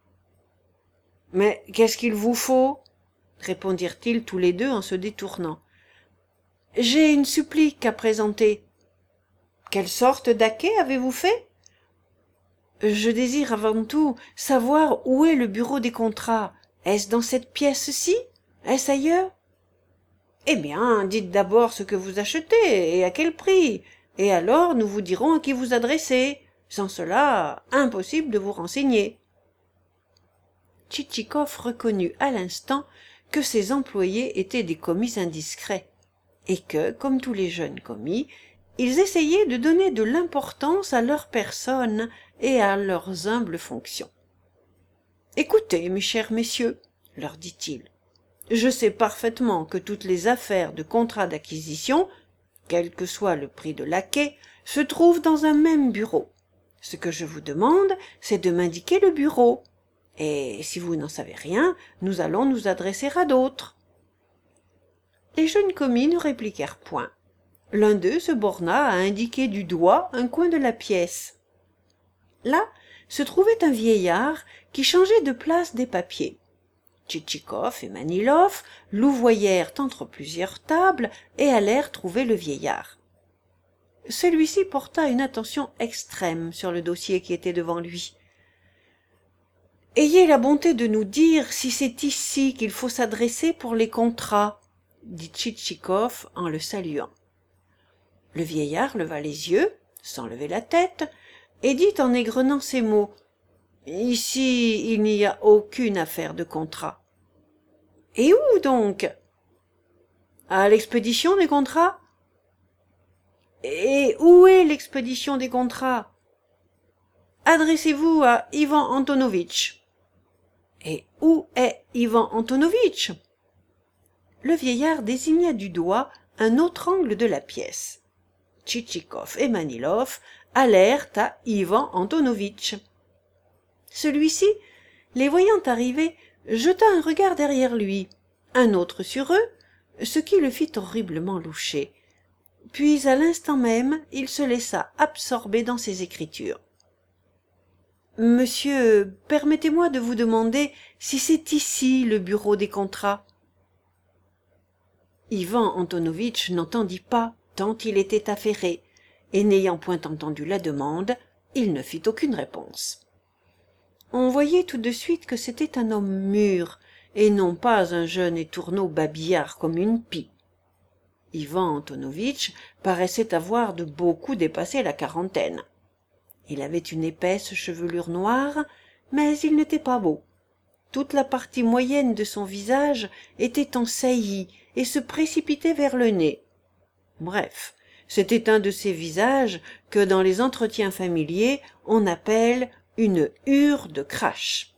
Mais qu'est-ce qu'il vous faut ?» répondirent-ils tous les deux en se détournant. « J'ai une supplique à présenter. »« Quelle sorte d'acquet avez-vous fait ?»« Je désire avant tout savoir où est le bureau des contrats. Est-ce dans cette pièce-ci? Est-ce ailleurs ?»« Eh bien, dites d'abord ce que vous achetez et à quel prix, et alors nous vous dirons à qui vous adresser. Sans cela, impossible de vous renseigner. » Tchitchikov reconnut à l'instant que ses employés étaient des commis indiscrets, et que, comme tous les jeunes commis, ils essayaient de donner de l'importance à leur personne et à leurs humbles fonctions. « Écoutez, mes chers messieurs, leur dit-il, je sais parfaitement que toutes les affaires de contrat d'acquisition, quel que soit le prix de laquais, se trouvent dans un même bureau. Ce que je vous demande, c'est de m'indiquer le bureau. Et si vous n'en savez rien, nous allons nous adresser à d'autres. » Les jeunes commis ne répliquèrent point. L'un d'eux se borna à indiquer du doigt un coin de la pièce. Là se trouvait un vieillard qui changeait de place des papiers. Tchitchikov et Manilov louvoyèrent entre plusieurs tables et allèrent trouver le vieillard. Celui-ci porta une attention extrême sur le dossier qui était devant lui. « Ayez la bonté de nous dire si c'est ici qu'il faut s'adresser pour les contrats, » dit Tchitchikov en le saluant. Le vieillard leva les yeux, sans lever la tête, et dit en égrenant ces mots « Ici, il n'y a aucune affaire de contrat. »« Et où donc ?»« À l'expédition des contrats. »« Et où est l'expédition des contrats ?»« Adressez-vous à Ivan Antonovitch. »« Et où est Ivan Antonovitch ?» Le vieillard désigna du doigt un autre angle de la pièce. Tchitchikov et Manilov allèrent à Ivan Antonovitch. Celui-ci, les voyant arriver, jeta un regard derrière lui, un autre sur eux, ce qui le fit horriblement loucher. Puis à l'instant même, il se laissa absorber dans ses écritures. « Monsieur, permettez-moi de vous demander si c'est ici le bureau des contrats. » Ivan Antonovitch n'entendit pas, tant il était affairé, et n'ayant point entendu la demande, il ne fit aucune réponse. On voyait tout de suite que c'était un homme mûr, et non pas un jeune étourneau babillard comme une pie. Ivan Antonovitch paraissait avoir de beaucoup dépassé la quarantaine. Il avait une épaisse chevelure noire, mais il n'était pas beau. Toute la partie moyenne de son visage était en saillie et se précipitait vers le nez. Bref, c'était un de ces visages que dans les entretiens familiers on appelle une hure de crash.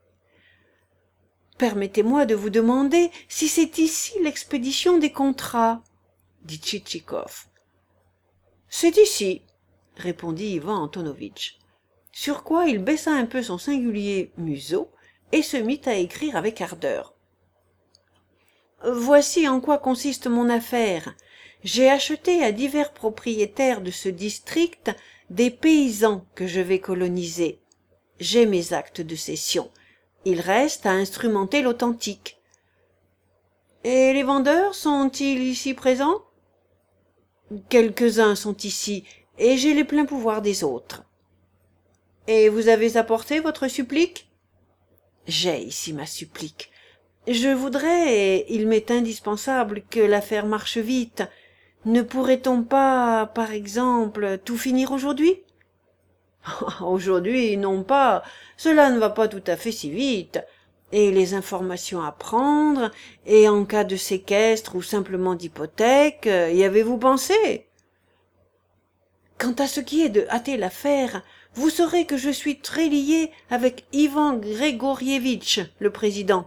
« Permettez-moi de vous demander si c'est ici l'expédition des contrats, » dit Tchitchikov. « C'est ici, » répondit Ivan Antonovitch, sur quoi il baissa un peu son singulier museau et se mit à écrire avec ardeur. « Voici en quoi consiste mon affaire. J'ai acheté à divers propriétaires de ce district des paysans que je vais coloniser. J'ai mes actes de cession. Il reste à instrumenter l'authentique. Et les vendeurs sont-ils ici présents? Quelques-uns sont ici, et j'ai les pleins pouvoirs des autres. Et vous avez apporté votre supplique? J'ai ici ma supplique. Je voudrais, et il m'est indispensable que l'affaire marche vite. Ne pourrait-on pas, par exemple, tout finir aujourd'hui? Aujourd'hui, non pas. Cela ne va pas tout à fait si vite. Et les informations à prendre, et en cas de séquestre ou simplement d'hypothèque, y avez-vous pensé? Quant à ce qui est de hâter l'affaire, vous saurez que je suis très lié avec Ivan Grégorievitch, le président.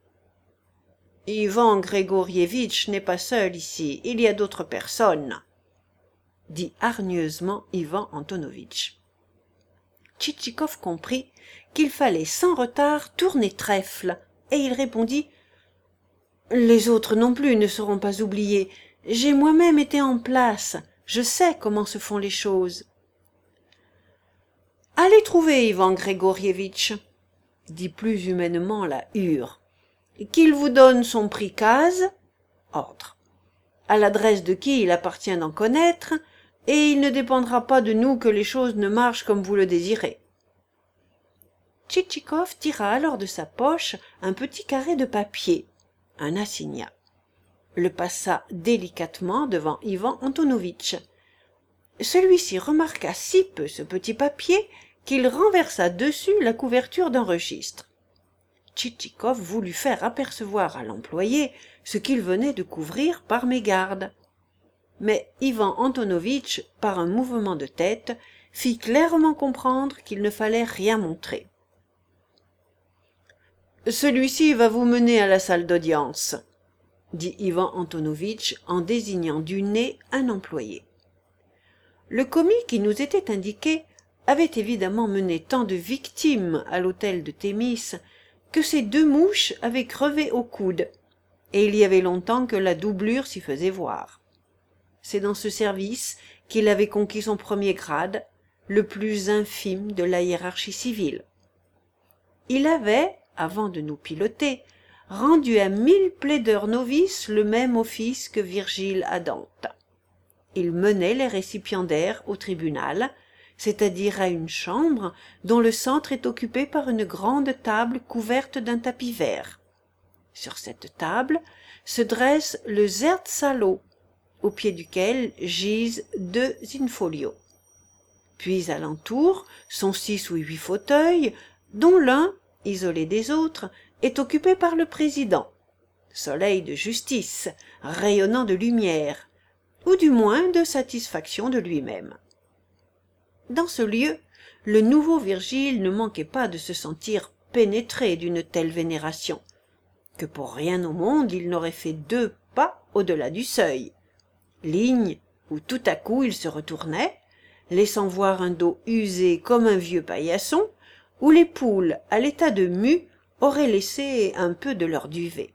Ivan Grégorievitch n'est pas seul ici, il y a d'autres personnes, dit hargneusement Ivan Antonovitch. Tchitchikov comprit qu'il fallait sans retard tourner trèfle, et il répondit « Les autres non plus ne seront pas oubliés. J'ai moi-même été en place. Je sais comment se font les choses. »« Allez trouver Ivan Grégorievitch, » dit plus humainement la hure. « Qu'il vous donne son prix case, ordre, à l'adresse de qui il appartient d'en connaître, et il ne dépendra pas de nous que les choses ne marchent comme vous le désirez. » Tchitchikov tira alors de sa poche un petit carré de papier, un assignat, le passa délicatement devant Ivan Antonovitch. Celui-ci remarqua si peu ce petit papier qu'il renversa dessus la couverture d'un registre. Tchitchikov voulut faire apercevoir à l'employé ce qu'il venait de couvrir par mégarde. Mais Ivan Antonovitch, par un mouvement de tête, fit clairement comprendre qu'il ne fallait rien montrer. « Celui-ci va vous mener à la salle d'audience, » dit Ivan Antonovitch en désignant du nez un employé. Le commis qui nous était indiqué avait évidemment mené tant de victimes à l'hôtel de Thémis que ces deux mouches avaient crevé au coude, et il y avait longtemps que la doublure s'y faisait voir. C'est dans ce service qu'il avait conquis son premier grade, le plus infime de la hiérarchie civile. Il avait, avant de nous piloter, rendu à mille plaideurs novices le même office que Virgile à Dante. Il menait les récipiendaires au tribunal, c'est-à-dire à une chambre dont le centre est occupé par une grande table couverte d'un tapis vert. Sur cette table se dresse le Zertsalo, au pied duquel gisent deux in-folio. Puis alentour sont six ou huit fauteuils, dont l'un, isolé des autres, est occupé par le président, soleil de justice, rayonnant de lumière, ou du moins de satisfaction de lui-même. Dans ce lieu, le nouveau Virgile ne manquait pas de se sentir pénétré d'une telle vénération, que pour rien au monde il n'aurait fait deux pas au-delà du seuil, ligne où tout à coup il se retournait, laissant voir un dos usé comme un vieux paillasson, où les poules, à l'état de mue, auraient laissé un peu de leur duvet.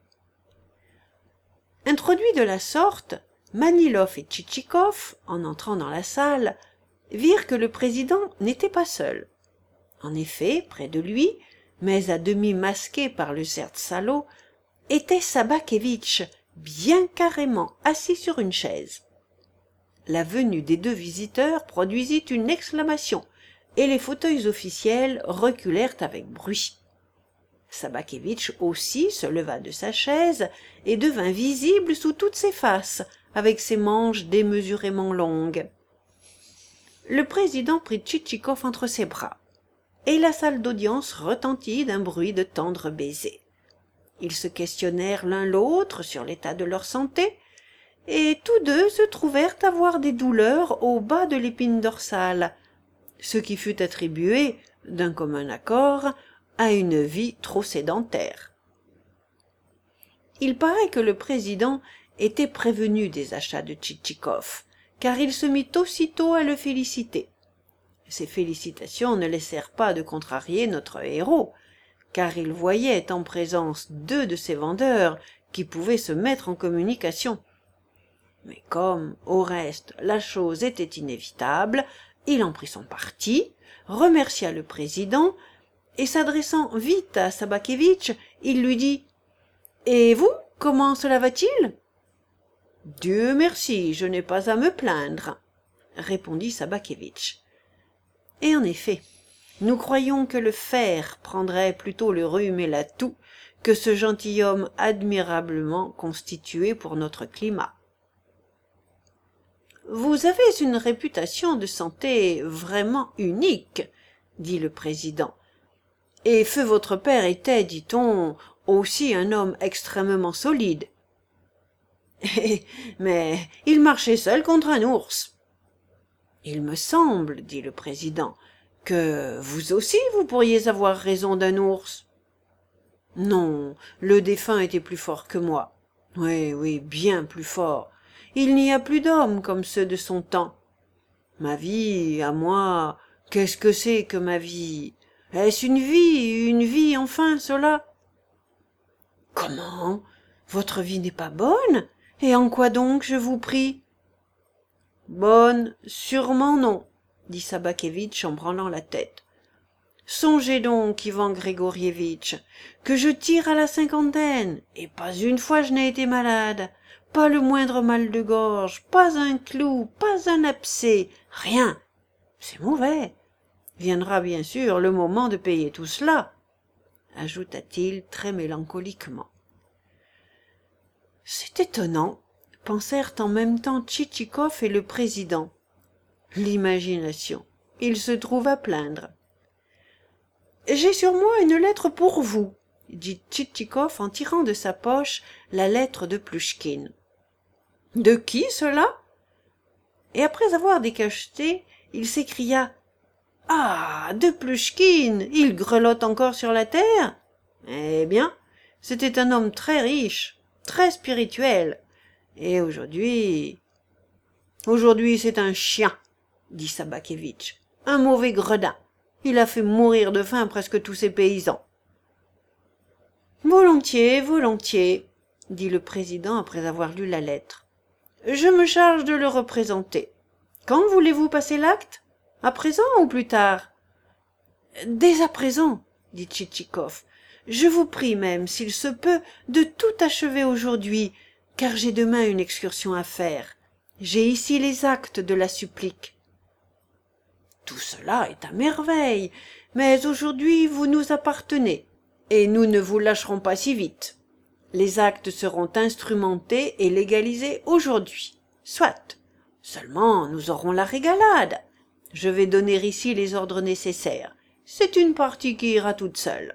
Introduits de la sorte, Manilov et Tchitchikov, en entrant dans la salle, virent que le président n'était pas seul. En effet, près de lui, mais à demi masqué par le Zertsalo, était Sabakevitch, bien carrément assis sur une chaise. La venue des deux visiteurs produisit une exclamation, et les fauteuils officiels reculèrent avec bruit. Sabakevitch aussi se leva de sa chaise et devint visible sous toutes ses faces, avec ses manches démesurément longues. Le président prit Tchitchikov entre ses bras, et la salle d'audience retentit d'un bruit de tendres baisers. Ils se questionnèrent l'un l'autre sur l'état de leur santé, et tous deux se trouvèrent avoir des douleurs au bas de l'épine dorsale, ce qui fut attribué, d'un commun accord, à une vie trop sédentaire. Il paraît que le président était prévenu des achats de Tchitchikov, car il se mit aussitôt à le féliciter. Ces félicitations ne laissèrent pas de contrarier notre héros, car il voyait en présence deux de ses vendeurs qui pouvaient se mettre en communication. Mais comme, au reste, la chose était inévitable, il en prit son parti, remercia le président, et s'adressant vite à Sabakevitch, il lui dit « Et vous, comment cela va-t-il » ?« Dieu merci, je n'ai pas à me plaindre, » répondit Sabakevitch. Et en effet, nous croyons que le fer prendrait plutôt le rhume et la toux que ce gentilhomme admirablement constitué pour notre climat. « Vous avez une réputation de santé vraiment unique, » dit le président. « Et feu votre père était, dit-on, aussi un homme extrêmement solide. »« Mais il marchait seul contre un ours. »« Il me semble, dit le président, que vous aussi vous pourriez avoir raison d'un ours. »« Non, le défunt était plus fort que moi. Oui, oui, bien plus fort. Il n'y a plus d'hommes comme ceux de son temps. Ma vie, à moi, qu'est-ce que c'est que ma vie? Est-ce une vie, une vie, enfin, cela? » »« Comment? Votre vie n'est pas bonne? Et en quoi donc, je vous prie? »« Bonne, sûrement non, » dit Sabakevitch en branlant la tête. « Songez donc, Ivan Grigorievitch, que je tire à la cinquantaine, et pas une fois je n'ai été malade, pas le moindre mal de gorge, pas un clou, pas un abcès, rien. C'est mauvais. Viendra bien sûr le moment de payer tout cela, » ajouta-t-il très mélancoliquement. C'est étonnant, pensèrent en même temps Tchitchikov et le président. L'imagination, il se trouve à plaindre. « J'ai sur moi une lettre pour vous, » dit Tchitchikov en tirant de sa poche la lettre de Pluchkine. « De qui cela ?» Et après avoir décacheté, il s'écria « Ah, de Pluchkine, il grelotte encore sur la terre ?» Eh bien, c'était un homme très riche, très spirituel, et aujourd'hui... Aujourd'hui, c'est un chien, dit Sabakevitch, un mauvais gredin. Il a fait mourir de faim presque tous ses paysans. Volontiers, volontiers, dit le président après avoir lu la lettre. Je me charge de le représenter. Quand voulez-vous passer l'acte? À présent ou plus tard? Dès à présent, dit Tchitchikov. Je vous prie même, s'il se peut, de tout achever aujourd'hui, car j'ai demain une excursion à faire. J'ai ici les actes de la supplique. Tout cela est à merveille, mais aujourd'hui vous nous appartenez, et nous ne vous lâcherons pas si vite. Les actes seront instrumentés et légalisés aujourd'hui. Soit. Seulement, nous aurons la régalade. Je vais donner ici les ordres nécessaires. C'est une partie qui ira toute seule.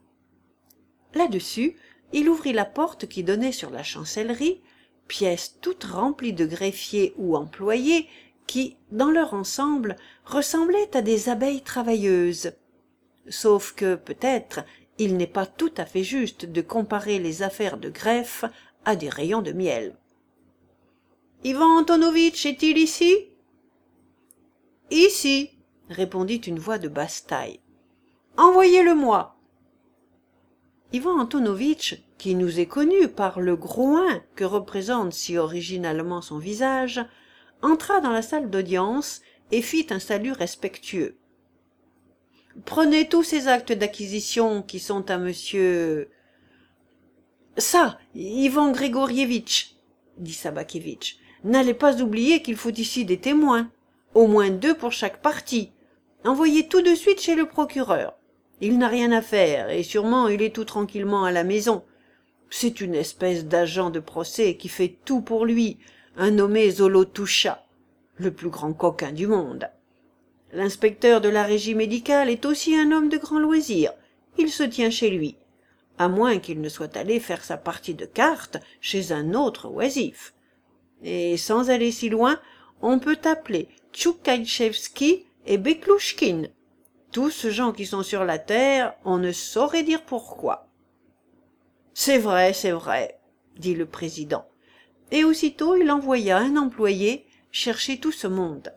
Là-dessus, il ouvrit la porte qui donnait sur la chancellerie, pièce toute remplie de greffiers ou employés qui, dans leur ensemble, ressemblaient à des abeilles travailleuses. Sauf que, peut-être, il n'est pas tout à fait juste de comparer les affaires de greffe à des rayons de miel. « Ivan Antonovitch est-il ici ?»« Ici, » répondit une voix de basse taille. « Envoyez-le-moi. » Ivan Antonovitch, qui nous est connu par le groin que représente si originalement son visage, entra dans la salle d'audience et fit un salut respectueux. « Prenez tous ces actes d'acquisition qui sont à monsieur... »« Ça, Ivan Grigorievitch, » dit Sabakevitch. « N'allez pas oublier qu'il faut ici des témoins, au moins deux pour chaque partie. Envoyez tout de suite chez le procureur. Il n'a rien à faire, et sûrement il est tout tranquillement à la maison. C'est une espèce d'agent de procès qui fait tout pour lui, un nommé Zolotusha, le plus grand coquin du monde. L'inspecteur de la régie médicale est aussi un homme de grand loisir. Il se tient chez lui, à moins qu'il ne soit allé faire sa partie de cartes chez un autre oisif. Et sans aller si loin, on peut appeler Tchoukhaïtchevski et Beklouchkine. Tous gens qui sont sur la terre, on ne saurait dire pourquoi. C'est vrai, c'est vrai, dit le président. Et aussitôt il envoya un employé chercher tout ce monde.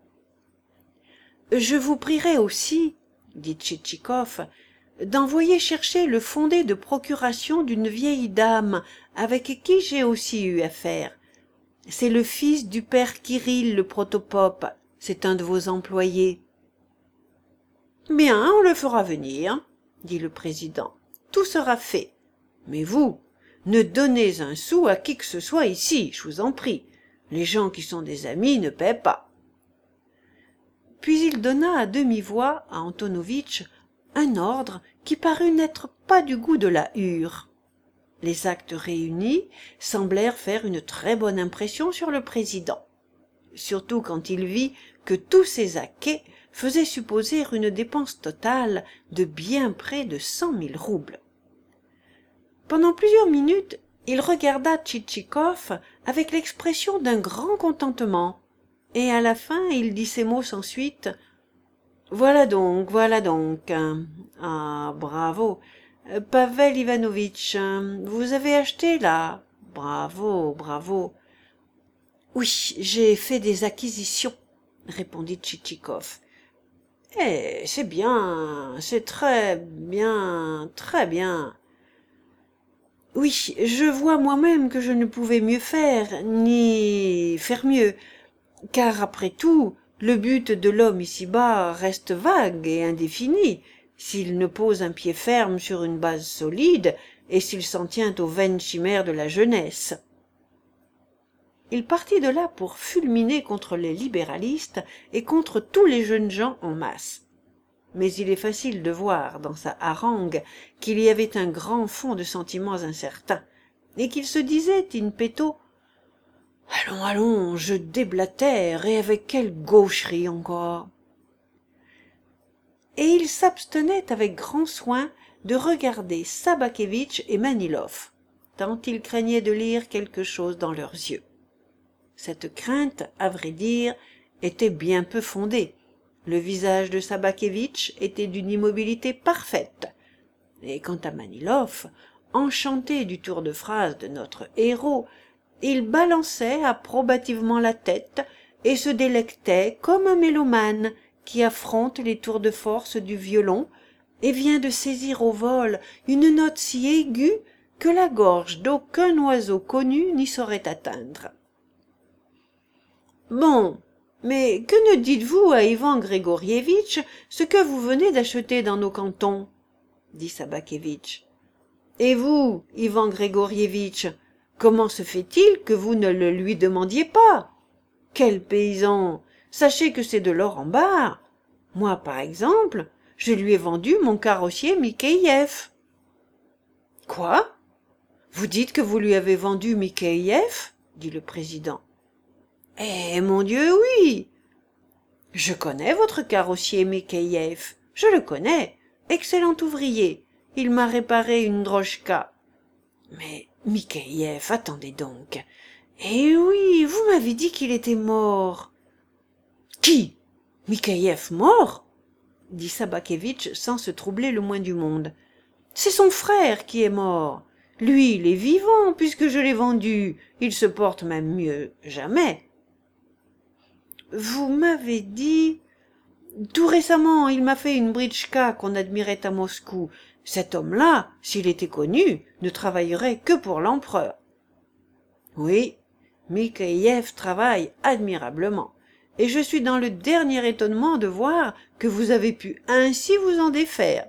Je vous prierai aussi, dit Tchitchikov, d'envoyer chercher le fondé de procuration d'une vieille dame avec qui j'ai aussi eu affaire. C'est le fils du père Kirill, le protopope. C'est un de vos employés. Bien, on le fera venir, dit le président. Tout sera fait. Mais vous, ne donnez un sou à qui que ce soit ici, je vous en prie. Les gens qui sont des amis ne paient pas. Puis il donna à demi-voix à Antonovitch un ordre qui parut n'être pas du goût de la hure. Les actes réunis semblèrent faire une très bonne impression sur le président, surtout quand il vit que tous ces acquets faisaient supposer une dépense totale de bien près de cent mille roubles. Pendant plusieurs minutes, il regarda Tchitchikov avec l'expression d'un grand contentement, et à la fin il dit ces mots sans suite. « Voilà donc, voilà donc. Ah, bravo. Pavel Ivanovitch, vous avez acheté là. Bravo, bravo. »« Oui, j'ai fait des acquisitions, » répondit Tchitchikov. « Eh, c'est bien, c'est très bien, très bien. » « Oui, je vois moi-même que je ne pouvais mieux faire, ni faire mieux, car après tout, le but de l'homme ici-bas reste vague et indéfini, s'il ne pose un pied ferme sur une base solide et s'il s'en tient aux vaines chimères de la jeunesse. » Il partit de là pour fulminer contre les libéralistes et contre tous les jeunes gens en masse. Mais il est facile de voir dans sa harangue qu'il y avait un grand fond de sentiments incertains, et qu'il se disait in petto « Allons, allons, je déblatère, et avec quelle gaucherie encore !» Et il s'abstenait avec grand soin de regarder Sabakevitch et Manilov, tant il craignait de lire quelque chose dans leurs yeux. Cette crainte, à vrai dire, était bien peu fondée. Le visage de Sabakevitch était d'une immobilité parfaite. Et quant à Manilov, enchanté du tour de phrase de notre héros, il balançait approbativement la tête et se délectait comme un mélomane qui affronte les tours de force du violon et vient de saisir au vol une note si aiguë que la gorge d'aucun oiseau connu n'y saurait atteindre. « Bon, mais que ne dites-vous à Ivan Grégorievitch ce que vous venez d'acheter dans nos cantons ?» dit Sabakevitch. « Et vous, Ivan Grégorievitch, comment se fait-il que vous ne le lui demandiez pas? Quel paysan! Sachez que c'est de l'or en barre. Moi, par exemple, je lui ai vendu mon carrossier Mikheyev. »« Quoi? Vous dites que vous lui avez vendu Mikheyev ?» dit le président. « Eh, mon Dieu, oui! Je connais votre carrossier Mikheyev, je le connais, excellent ouvrier, il m'a réparé une drochka. Mais Mikheyev, attendez donc. Eh oui, vous m'avez dit qu'il était mort. »« Qui? Mikheyev mort ?» dit Sabakevitch sans se troubler le moins du monde. « C'est son frère qui est mort. Lui, il est vivant puisque je l'ai vendu, il se porte même mieux jamais. » Vous m'avez dit... Tout récemment, il m'a fait une britchka qu'on admirait à Moscou. Cet homme-là, s'il était connu, ne travaillerait que pour l'empereur. Oui, Mikheyev travaille admirablement, et je suis dans le dernier étonnement de voir que vous avez pu ainsi vous en défaire.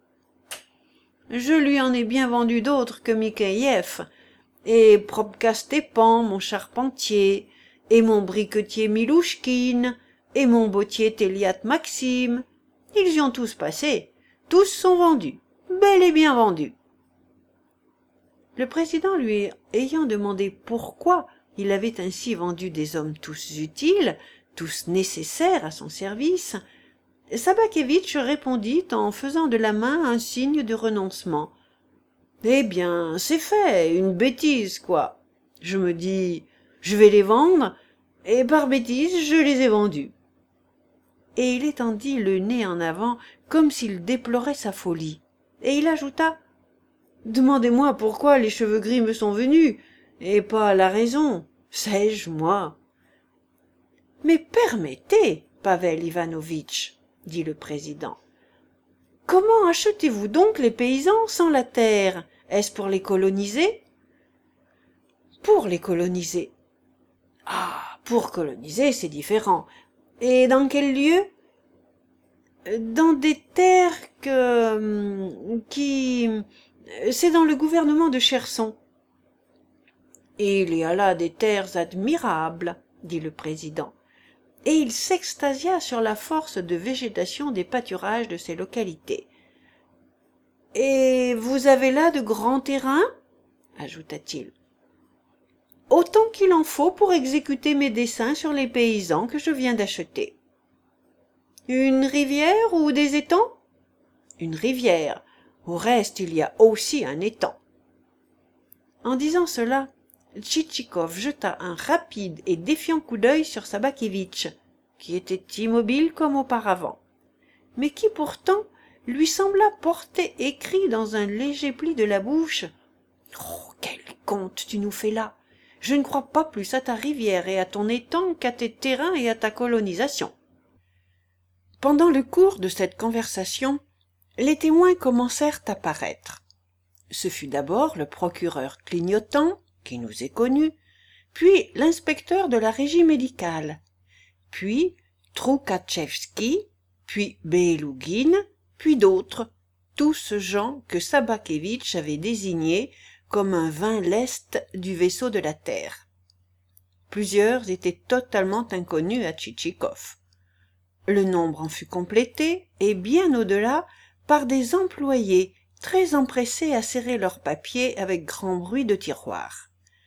Je lui en ai bien vendu d'autres que Mikheyev, et Probka Stepan, mon charpentier, et mon briquetier Milouchkine, et mon bottier Teliat Maxime. Ils y ont tous passé, tous sont vendus, bel et bien vendus. » Le président lui ayant demandé pourquoi il avait ainsi vendu des hommes tous utiles, tous nécessaires à son service, Sabakevitch répondit en faisant de la main un signe de renoncement. « Eh bien, c'est fait, une bêtise, quoi. Je me dis, je vais les vendre, et par bêtise, je les ai vendus. » et il étendit le nez en avant comme s'il déplorait sa folie. Et il ajouta « Demandez-moi pourquoi les cheveux gris me sont venus, et pas la raison. Sais-je, moi ?» « Mais permettez, Pavel Ivanovitch, dit le président, comment achetez-vous donc les paysans sans la terre? Est-ce pour les coloniser? Pour les coloniser. Ah, pour coloniser, c'est différent. Et dans quel lieu? Dans des terres que... qui... c'est dans le gouvernement de Cherson. Il y a là des terres admirables, dit le président, et il s'extasia sur la force de végétation des pâturages de ces localités. Et vous avez là de grands terrains? Ajouta-t-il. Autant qu'il en faut pour exécuter mes dessins sur les paysans que je viens d'acheter. Une rivière ou des étangs? Une rivière. Au reste, il y a aussi un étang. En disant cela, Tchitchikov jeta un rapide et défiant coup d'œil sur Sabakevitch, qui était immobile comme auparavant, mais qui pourtant lui sembla porter écrit dans un léger pli de la bouche « Oh, quel conte tu nous fais là! Je ne crois pas plus à ta rivière et à ton étang qu'à tes terrains et à ta colonisation. » Pendant le cours de cette conversation, les témoins commencèrent à paraître. Ce fut d'abord le procureur clignotant, qui nous est connu, puis l'inspecteur de la régie médicale, puis Troukhatchevski, puis Belougine, puis d'autres, tous gens que Sabakevitch avait désignés comme un vin leste du vaisseau de la terre. Plusieurs étaient totalement inconnus à Tchitchikov. Le nombre en fut complété, et bien au-delà, par des employés très empressés à serrer leurs papiers avec grand bruit de tiroir.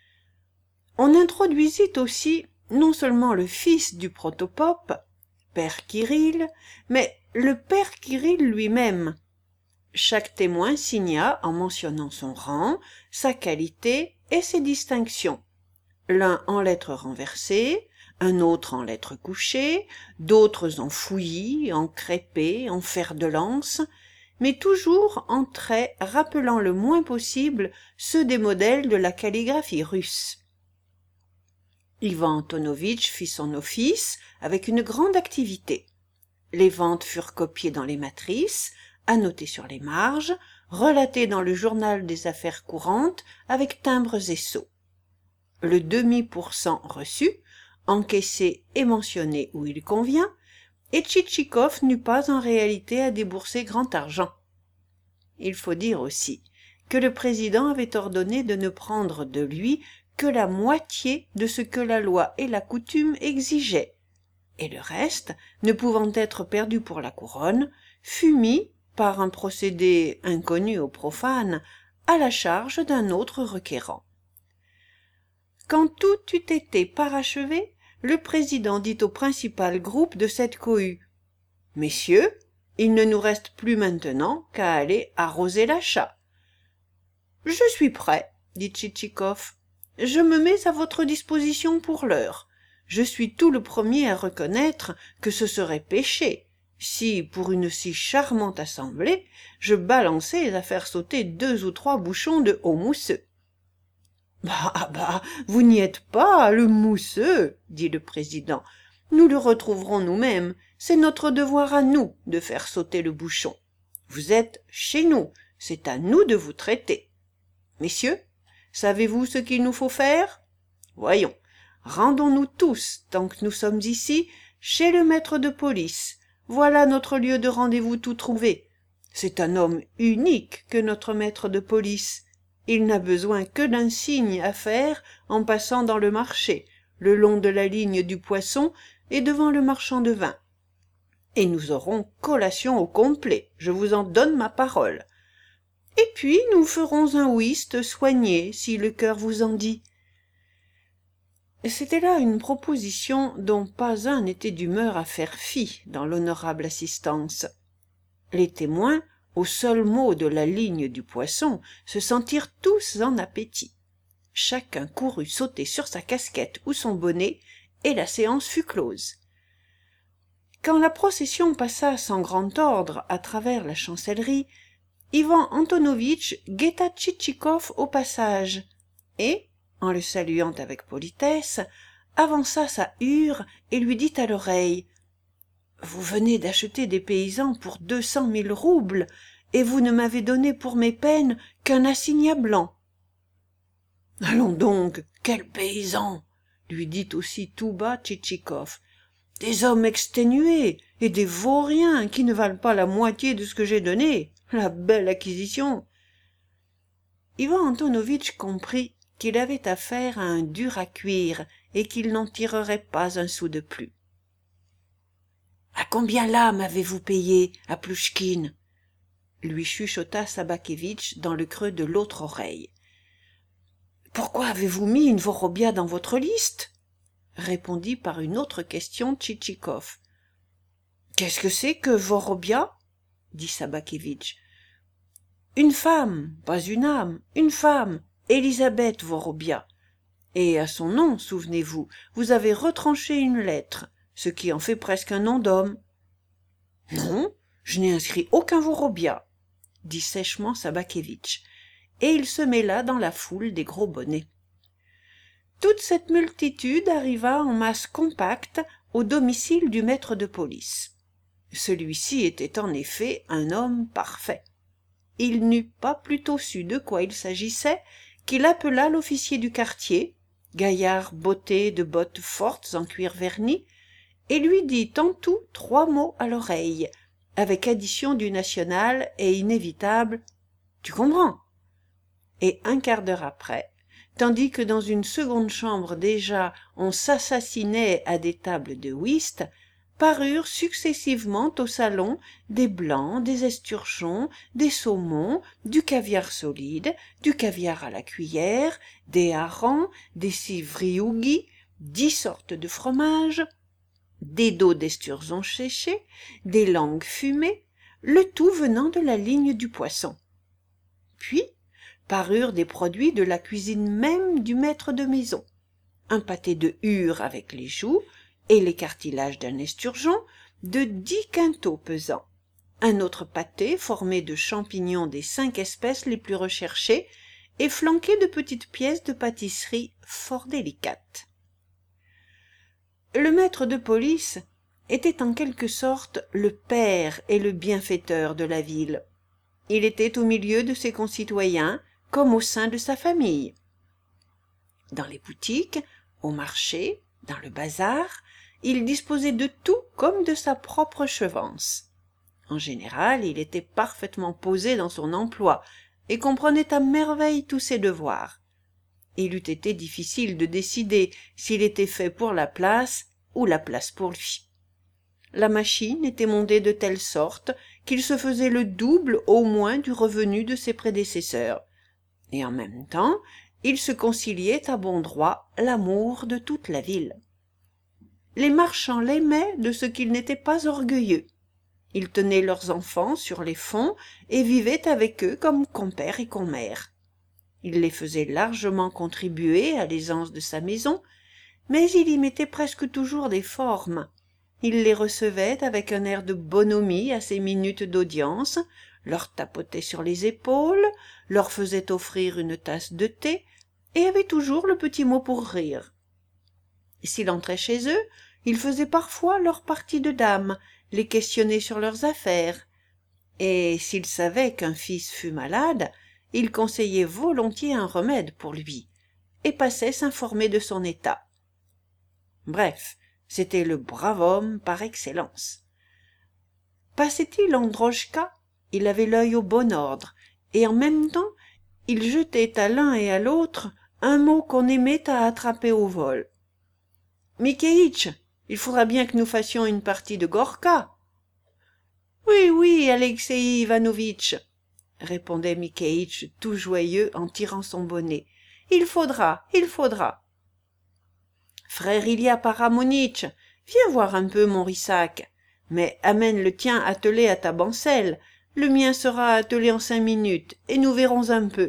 On introduisit aussi non seulement le fils du protopope, père Kirill, mais le père Kirill lui-même. Chaque témoin signa en mentionnant son rang, sa qualité et ses distinctions, l'un en lettres renversées, un autre en lettres couchées, d'autres en fouillis, en crêpés, en fer de lance, mais toujours en traits rappelant le moins possible ceux des modèles de la calligraphie russe. Ivan Antonovitch fit son office avec une grande activité. Les ventes furent copiées dans les matrices, annotées sur les marges, relatées dans le journal des affaires courantes avec timbres et sceaux. Le demi pour cent reçu, encaissé et mentionné où il convient, et Tchitchikov n'eut pas en réalité à débourser grand argent. Il faut dire aussi que le président avait ordonné de ne prendre de lui que la moitié de ce que la loi et la coutume exigeaient, et le reste, ne pouvant être perdu pour la couronne, fut mis, par un procédé inconnu aux profanes, à la charge d'un autre requérant. Quand tout eut été parachevé, le président dit au principal groupe de cette cohue « Messieurs, il ne nous reste plus maintenant qu'à aller arroser l'achat. »« Je suis prêt, » dit Tchitchikov. « Je me mets à votre disposition pour l'heure. Je suis tout le premier à reconnaître que ce serait péché si, pour une si charmante assemblée, je balançais à faire sauter deux ou trois bouchons de haut mousseux. »« Bah, bah, vous n'y êtes pas, le mousseux, » dit le président. « Nous le retrouverons nous-mêmes. C'est notre devoir à nous de faire sauter le bouchon. Vous êtes chez nous, c'est à nous de vous traiter. Messieurs, savez-vous ce qu'il nous faut faire? Voyons, rendons-nous tous, tant que nous sommes ici, chez le maître de police. Voilà notre lieu de rendez-vous tout trouvé. C'est un homme unique que notre maître de police. Il n'a besoin que d'un signe à faire en passant dans le marché, le long de la ligne du poisson et devant le marchand de vin. Et nous aurons collation au complet, je vous en donne ma parole. Et puis nous ferons un whist soigné, si le cœur vous en dit. » C'était là une proposition dont pas un n'était d'humeur à faire fi dans l'honorable assistance. Les témoins, au seul mot de la ligne du poisson, se sentirent tous en appétit. Chacun courut sauter sur sa casquette ou son bonnet, et la séance fut close. Quand la procession passa sans grand ordre à travers la chancellerie, Ivan Antonovitch guetta Tchitchikov au passage et, en le saluant avec politesse, avança sa hure et lui dit à l'oreille: « Vous venez d'acheter des paysans pour deux cent mille roubles, et vous ne m'avez donné pour mes peines qu'un assignat blanc. »« Allons donc, quels paysans !» lui dit aussi tout bas Tchitchikov. « Des hommes exténués et des vauriens qui ne valent pas la moitié de ce que j'ai donné. La belle acquisition !» Ivan Antonovitch comprit qu'il avait affaire à un dur à cuire et qu'il n'en tirerait pas un sou de plus. « À combien l'âme avez-vous payé à Plouchkine ?» lui chuchota Sabakevitch dans le creux de l'autre oreille. « Pourquoi avez-vous mis une Vorobia dans votre liste ?» répondit par une autre question Tchitchikov. « Qu'est-ce que c'est que Vorobia ?» dit Sabakevitch. « Une femme, pas une âme, une femme, Élisabeth Vorobia. Et à son nom, souvenez-vous, vous avez retranché une lettre, ce qui en fait presque un nom d'homme. »« Non, je n'ai inscrit aucun Vorobia, » dit sèchement Sabakevitch, et il se mêla dans la foule des gros bonnets. Toute cette multitude arriva en masse compacte au domicile du maître de police. Celui-ci était en effet un homme parfait. Il n'eut pas plutôt su de quoi il s'agissait qu'il appela l'officier du quartier, gaillard botté de bottes fortes en cuir verni, et lui dit en tout trois mots à l'oreille, avec addition du national et inévitable « Tu comprends ?» Et un quart d'heure après, tandis que dans une seconde chambre déjà on s'assassinait à des tables de whist, parurent successivement au salon des blancs, des esturgeons, des saumons, du caviar solide, du caviar à la cuillère, des harengs, des civriouguis, dix sortes de fromages, des dos d'esturgeons séchés, des langues fumées, le tout venant de la ligne du poisson. Puis parurent des produits de la cuisine même du maître de maison, un pâté de hure avec les joues et les cartilages d'un esturgeon de dix quintaux pesant, un autre pâté formé de champignons des cinq espèces les plus recherchées et flanqué de petites pièces de pâtisserie fort délicates. Le maître de police était en quelque sorte le père et le bienfaiteur de la ville. Il était au milieu de ses concitoyens comme au sein de sa famille. Dans les boutiques, au marché, dans le bazar, il disposait de tout comme de sa propre chevance. En général, il était parfaitement posé dans son emploi et comprenait à merveille tous ses devoirs. Il eût été difficile de décider s'il était fait pour la place ou la place pour lui. La machine était montée de telle sorte qu'il se faisait le double au moins du revenu de ses prédécesseurs, et en même temps il se conciliait à bon droit l'amour de toute la ville. Les marchands l'aimaient de ce qu'il n'était pas orgueilleux. Il tenait leurs enfants sur les fonds et vivait avec eux comme compère et commère. Il les faisait largement contribuer à l'aisance de sa maison, mais il y mettait presque toujours des formes. Il les recevait avec un air de bonhomie à ses minutes d'audience, leur tapotait sur les épaules, leur faisait offrir une tasse de thé, et avait toujours le petit mot pour rire. S'il entrait chez eux, il faisait parfois leur partie de dames, les questionnait sur leurs affaires, et s'il savait qu'un fils fût malade, il conseillait volontiers un remède pour lui, et passait s'informer de son état. Bref, c'était le brave homme par excellence. Passait-il en drojka, il avait l'œil au bon ordre, et en même temps il jetait à l'un et à l'autre un mot qu'on aimait à attraper au vol. « Mikheitch, il faudra bien que nous fassions une partie de Gorka. »« Oui, oui, Alexei Ivanovitch, » répondait Mikheitch tout joyeux en tirant son bonnet. « Il faudra, il faudra. »« Frère Ilya Paramonitch, viens voir un peu mon rissac, mais amène le tien attelé à ta bancelle. Le mien sera attelé en cinq minutes, et nous verrons un peu. »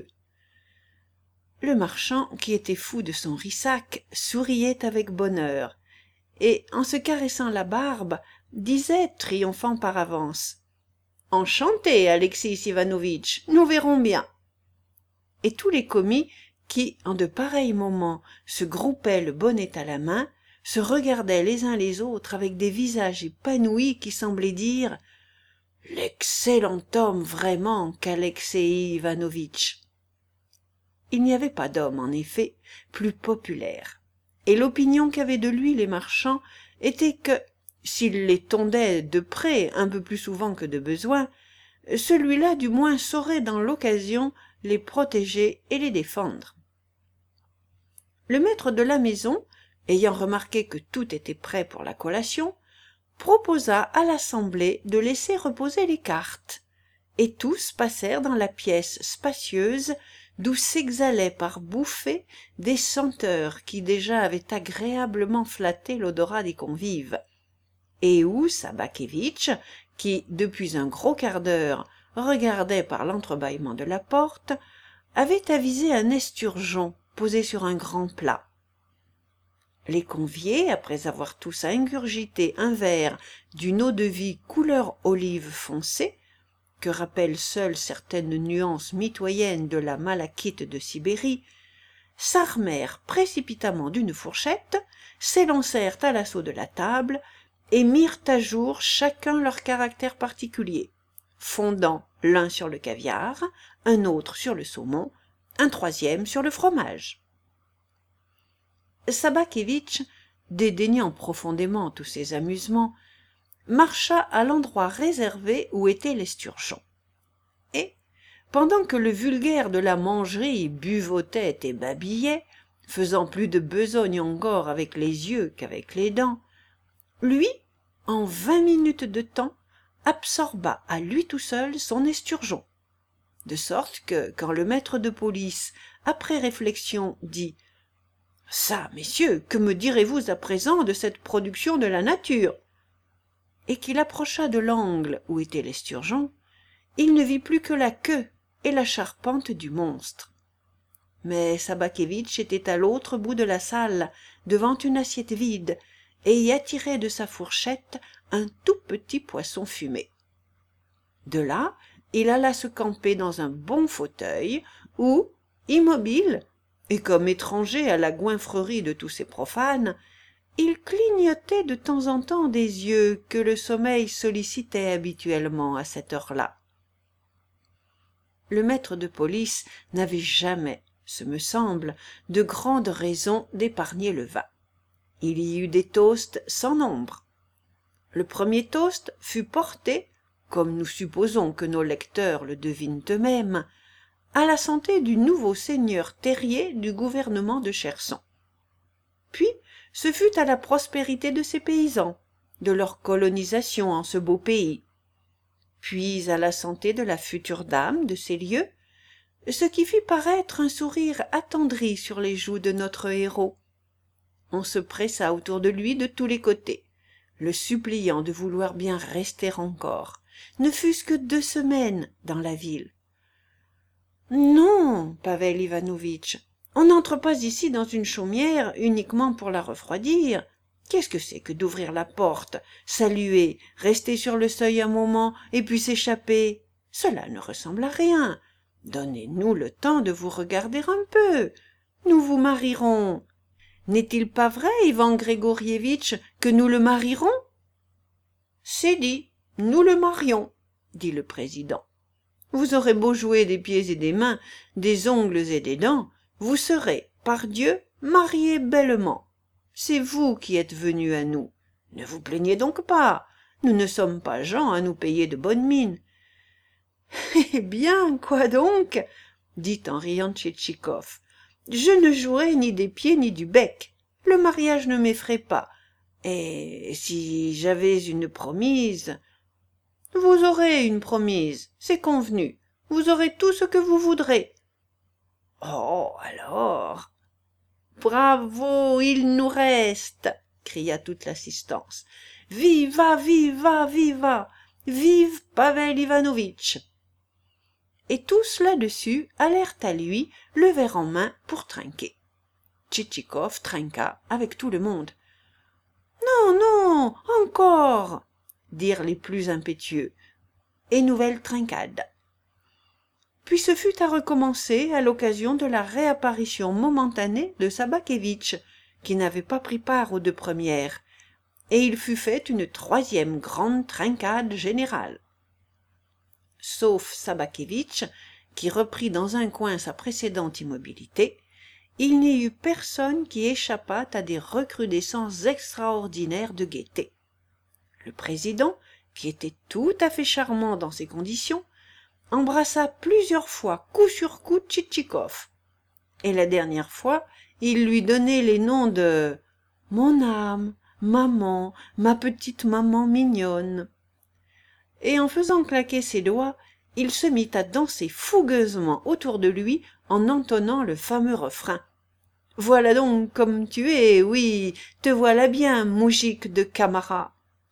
Le marchand, qui était fou de son rissac, souriait avec bonheur, et, en se caressant la barbe, disait, triomphant par avance. « Enchanté, Alexis Ivanovitch, nous verrons bien. » Et tous les commis qui, en de pareils moments, se groupaient le bonnet à la main, se regardaient les uns les autres avec des visages épanouis qui semblaient dire « L'excellent homme vraiment qu'Alexei Ivanovitch !» Il n'y avait pas d'homme, en effet, plus populaire, et l'opinion qu'avaient de lui les marchands était que, s'il les tondait de près un peu plus souvent que de besoin, celui-là du moins saurait dans l'occasion les protéger et les défendre. Le maître de la maison, ayant remarqué que tout était prêt pour la collation, proposa à l'assemblée de laisser reposer les cartes, et tous passèrent dans la pièce spacieuse d'où s'exhalaient par bouffées des senteurs qui déjà avaient agréablement flatté l'odorat des convives, et où Sabakevitch, qui, depuis un gros quart d'heure, regardait par l'entrebâillement de la porte, avait avisé un esturgeon posé sur un grand plat. Les conviés, après avoir tous ingurgité un verre d'une eau-de-vie couleur olive foncée, que rappellent seules certaines nuances mitoyennes de la malachite de Sibérie, s'armèrent précipitamment d'une fourchette, s'élancèrent à l'assaut de la table et mirent à jour chacun leur caractère particulier, fondant l'un sur le caviar, un autre sur le saumon, un troisième sur le fromage. Sabakevitch, dédaignant profondément tous ces amusements, marcha à l'endroit réservé où était l'esturgeon. Et, pendant que le vulgaire de la mangerie buvotait et babillait, faisant plus de besogne encore avec les yeux qu'avec les dents, lui, en vingt minutes de temps, absorba à lui tout seul son esturgeon, de sorte que, quand le maître de police, après réflexion, dit « Ça, messieurs, que me direz-vous à présent de cette production de la nature ?» et qu'il approcha de l'angle où était l'esturgeon, il ne vit plus que la queue et la charpente du monstre. Mais Sabakevitch était à l'autre bout de la salle, devant une assiette vide, et y attirait de sa fourchette un tout petit poisson fumé. De là, il alla se camper dans un bon fauteuil où, immobile, et comme étranger à la goinfrerie de tous ces profanes, il clignotait de temps en temps des yeux que le sommeil sollicitait habituellement à cette heure-là. Le maître de police n'avait jamais, ce me semble, de grandes raisons d'épargner le vin. Il y eut des toasts sans nombre. Le premier toast fut porté, comme nous supposons que nos lecteurs le devinent eux-mêmes, à la santé du nouveau seigneur terrier du gouvernement de Cherson. Puis, ce fut à la prospérité de ses paysans, de leur colonisation en ce beau pays, puis à la santé de la future dame de ces lieux, ce qui fit paraître un sourire attendri sur les joues de notre héros. On se pressa autour de lui de tous les côtés, le suppliant de vouloir bien rester encore, ne fût-ce que deux semaines dans la ville. « Non, Pavel Ivanovitch, on n'entre pas ici dans une chaumière uniquement pour la refroidir. Qu'est-ce que c'est que d'ouvrir la porte, saluer, rester sur le seuil un moment et puis s'échapper? Cela ne ressemble à rien. Donnez-nous le temps de vous regarder un peu. Nous vous marierons. N'est-il pas vrai, Ivan Grégorievitch, que nous le marierons? C'est dit, nous le marions, dit le président. Vous aurez beau jouer des pieds et des mains, des ongles et des dents, vous serez, par Dieu, mariés bellement. C'est vous qui êtes venus à nous. Ne vous plaignez donc pas. Nous ne sommes pas gens à nous payer de bonnes mines. « Eh bien, quoi donc ?» dit en riant Tchitchikov. « Je ne jouerai ni des pieds ni du bec. Le mariage ne m'effraie pas. Et si j'avais une promise... » « Vous aurez une promise, c'est convenu. Vous aurez tout ce que vous voudrez. »« Oh, alors !»« Bravo, il nous reste !» cria toute l'assistance. « Viva, viva, viva! Vive Pavel Ivanovitch !» Et tous là-dessus allèrent à lui, le verre en main, pour trinquer. Tchitchikov trinqua avec tout le monde. « Non, non, encore !» dirent les plus impétueux, et nouvelle trincade. Puis ce fut à recommencer à l'occasion de la réapparition momentanée de Sabakevitch, qui n'avait pas pris part aux deux premières, et il fut fait une troisième grande trincade générale. Sauf Sabakevitch, qui reprit dans un coin sa précédente immobilité, il n'y eut personne qui échappât à des recrudescences extraordinaires de gaieté. Le président, qui était tout à fait charmant dans ces conditions, embrassa plusieurs fois coup sur coup Tchitchikov, et la dernière fois il lui donnait les noms de « mon âme »,« maman »,« ma petite maman mignonne ». Et en faisant claquer ses doigts, il se mit à danser fougueusement autour de lui en entonnant le fameux refrain. « Voilà donc comme tu es, oui, te voilà bien, moujik de Camara ».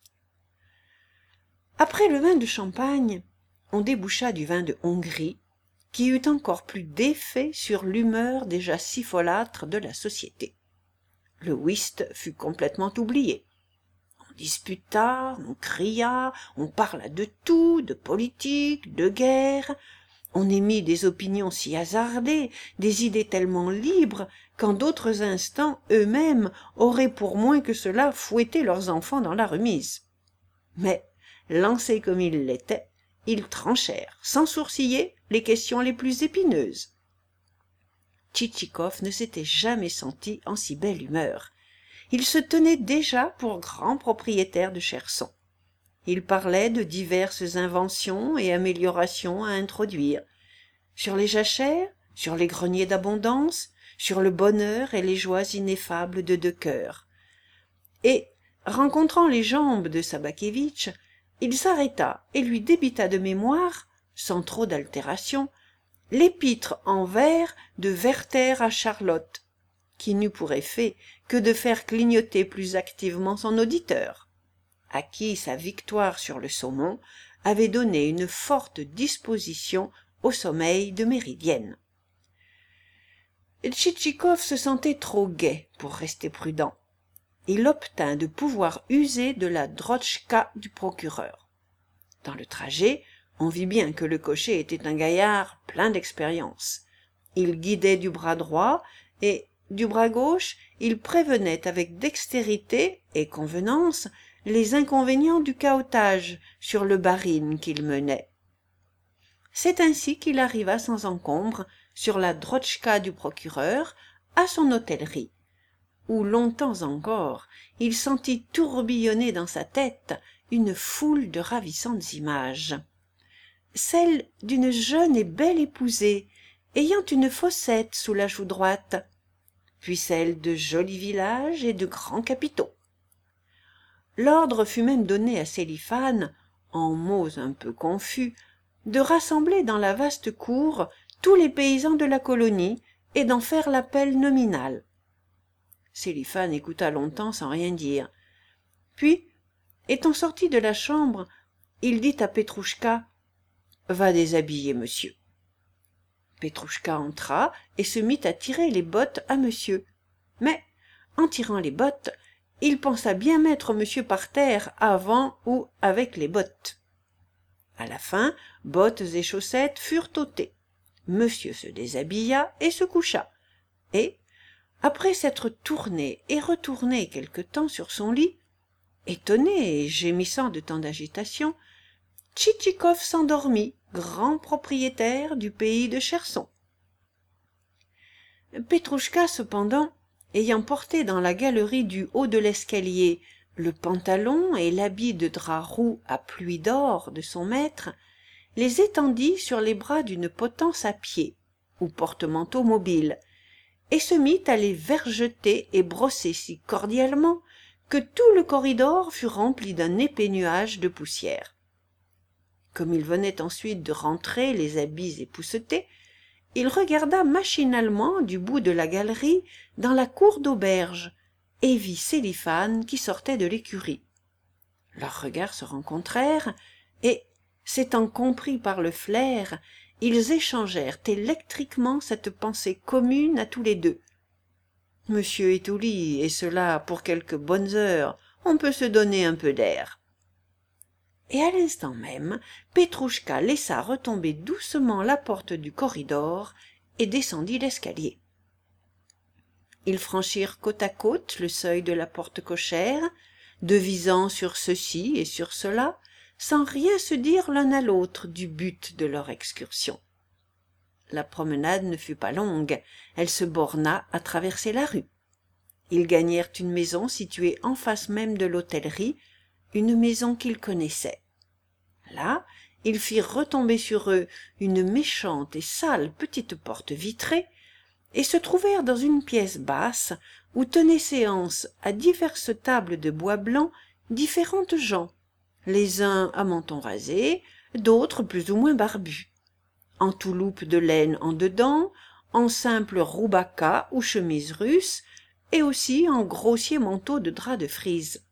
Après le vin de Champagne, on déboucha du vin de Hongrie, qui eut encore plus d'effet sur l'humeur déjà si folâtre de la société. Le whist fut complètement oublié. On disputa, on cria, on parla de tout, de politique, de guerre. On émit des opinions si hasardées, des idées tellement libres, qu'en d'autres instants, eux-mêmes auraient pour moins que cela fouetté leurs enfants dans la remise. Mais, lancés comme ils l'étaient, ils tranchèrent, sans sourciller, les questions les plus épineuses. Tchitchikov ne s'était jamais senti en si belle humeur. Il se tenait déjà pour grand propriétaire de Cherson. Il parlait de diverses inventions et améliorations à introduire, sur les jachères, sur les greniers d'abondance, sur le bonheur et les joies ineffables de deux cœurs. Et, rencontrant les jambes de Sabakevitch, il s'arrêta et lui débita de mémoire, sans trop d'altération, l'épître en vers de Werther à Charlotte, qui n'eut pour effet que de faire clignoter plus activement son auditeur, à qui sa victoire sur le saumon avait donné une forte disposition au sommeil de méridienne. Tchitchikov se sentait trop gai pour rester prudent. Il obtint de pouvoir user de la drotchka du procureur. Dans le trajet, on vit bien que le cocher était un gaillard plein d'expérience. Il guidait du bras droit et, du bras gauche, il prévenait avec dextérité et convenance les inconvénients du cahotage sur le barine qu'il menait. C'est ainsi qu'il arriva sans encombre sur la drotchka du procureur à son hôtellerie, où longtemps encore il sentit tourbillonner dans sa tête une foule de ravissantes images. Celle d'une jeune et belle épousée, ayant une fossette sous la joue droite, puis celle de jolis villages et de grands capitaux. L'ordre fut même donné à Séliphane, en mots un peu confus, de rassembler dans la vaste cour tous les paysans de la colonie et d'en faire l'appel nominal. Séliphane écouta longtemps sans rien dire. Puis, étant sorti de la chambre, il dit à Petrouchka « Va déshabiller monsieur ». Petrouchka entra et se mit à tirer les bottes à monsieur. Mais, en tirant les bottes, il pensa bien mettre monsieur par terre avant ou avec les bottes. À la fin, bottes et chaussettes furent ôtées. Monsieur se déshabilla et se coucha. Et, après s'être tourné et retourné quelque temps sur son lit, étonné et gémissant de tant d'agitation, Tchitchikov s'endormit, grand propriétaire du pays de Cherson. Petrouchka, cependant, ayant porté dans la galerie du haut de l'escalier le pantalon et l'habit de drap roux à pluie d'or de son maître, les étendit sur les bras d'une potence à pied, ou porte-manteau mobile, et se mit à les vergeter et brosser si cordialement que tout le corridor fut rempli d'un épais nuage de poussière. Comme il venait ensuite de rentrer les habits époussetés, il regarda machinalement du bout de la galerie dans la cour d'auberge et vit Séliphane qui sortait de l'écurie. Leurs regards se rencontrèrent et, s'étant compris par le flair, ils échangèrent électriquement cette pensée commune à tous les deux. « Monsieur est au lit, et cela pour quelques bonnes heures, on peut se donner un peu d'air. » et à l'instant même, Petrouchka laissa retomber doucement la porte du corridor et descendit l'escalier. Ils franchirent côte à côte le seuil de la porte cochère, devisant sur ceci et sur cela, sans rien se dire l'un à l'autre du but de leur excursion. La promenade ne fut pas longue, elle se borna à traverser la rue. Ils gagnèrent une maison située en face même de l'hôtellerie, une maison qu'ils connaissaient. Là, ils firent retomber sur eux une méchante et sale petite porte vitrée, et se trouvèrent dans une pièce basse où tenaient séance à diverses tables de bois blanc différentes gens, les uns à menton rasé, d'autres plus ou moins barbus, en touloupe de laine en dedans, en simple roubaka ou chemise russe, et aussi en grossier manteau de drap de frise.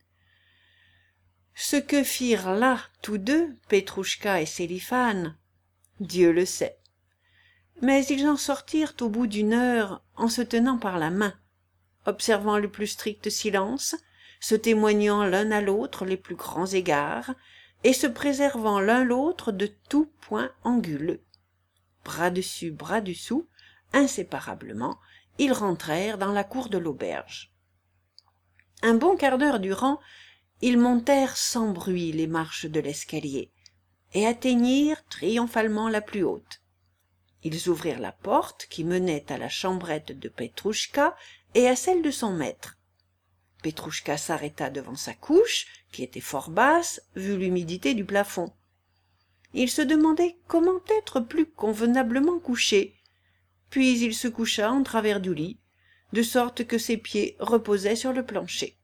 Ce que firent là tous deux, Petrouchka et Sélifane, Dieu le sait. Mais ils en sortirent au bout d'une heure en se tenant par la main, observant le plus strict silence, se témoignant l'un à l'autre les plus grands égards, et se préservant l'un l'autre de tout point anguleux. Bras dessus, bras dessous, inséparablement, ils rentrèrent dans la cour de l'auberge. Un bon quart d'heure durant, ils montèrent sans bruit les marches de l'escalier, et atteignirent triomphalement la plus haute. Ils ouvrirent la porte qui menait à la chambrette de Petrouchka et à celle de son maître. Petrouchka s'arrêta devant sa couche, qui était fort basse, vu l'humidité du plafond. Il se demandait comment être plus convenablement couché, puis il se coucha en travers du lit, de sorte que ses pieds reposaient sur le plancher.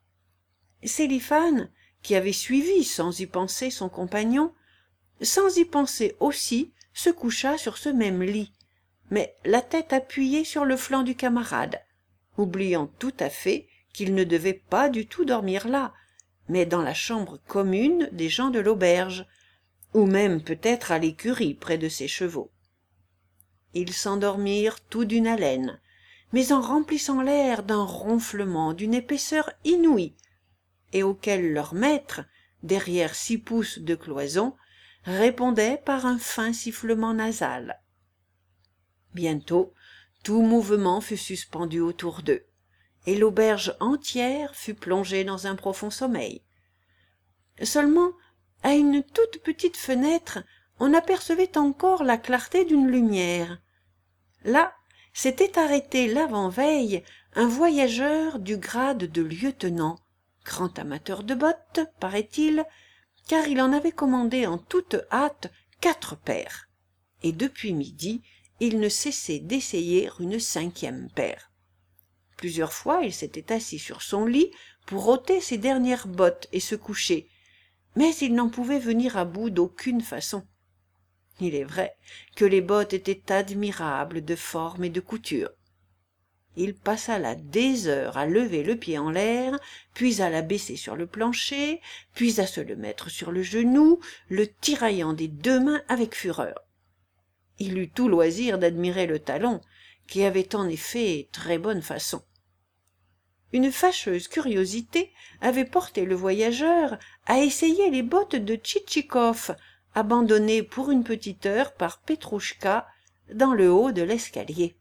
Sélifane, qui avait suivi sans y penser son compagnon, sans y penser aussi, se coucha sur ce même lit, mais la tête appuyée sur le flanc du camarade, oubliant tout à fait qu'il ne devait pas du tout dormir là, mais dans la chambre commune des gens de l'auberge, ou même peut-être à l'écurie près de ses chevaux. Ils s'endormirent tout d'une haleine, mais en remplissant l'air d'un ronflement d'une épaisseur inouïe, et auquel leur maître, derrière six pouces de cloison, répondait par un fin sifflement nasal. Bientôt, tout mouvement fut suspendu autour d'eux, et l'auberge entière fut plongée dans un profond sommeil. Seulement, à une toute petite fenêtre, on apercevait encore la clarté d'une lumière. Là, s'était arrêté l'avant-veille un voyageur du grade de lieutenant, grand amateur de bottes, paraît-il, car il en avait commandé en toute hâte quatre paires, et depuis midi il ne cessait d'essayer une cinquième paire. Plusieurs fois il s'était assis sur son lit pour ôter ses dernières bottes et se coucher, mais il n'en pouvait venir à bout d'aucune façon. Il est vrai que les bottes étaient admirables de forme et de couture. Il passa là des heures à lever le pied en l'air, puis à l'abaisser sur le plancher, puis à se le mettre sur le genou, le tiraillant des deux mains avec fureur. Il eut tout loisir d'admirer le talon, qui avait en effet très bonne façon. Une fâcheuse curiosité avait porté le voyageur à essayer les bottes de Tchitchikov, abandonnées pour une petite heure par Petrouchka dans le haut de l'escalier.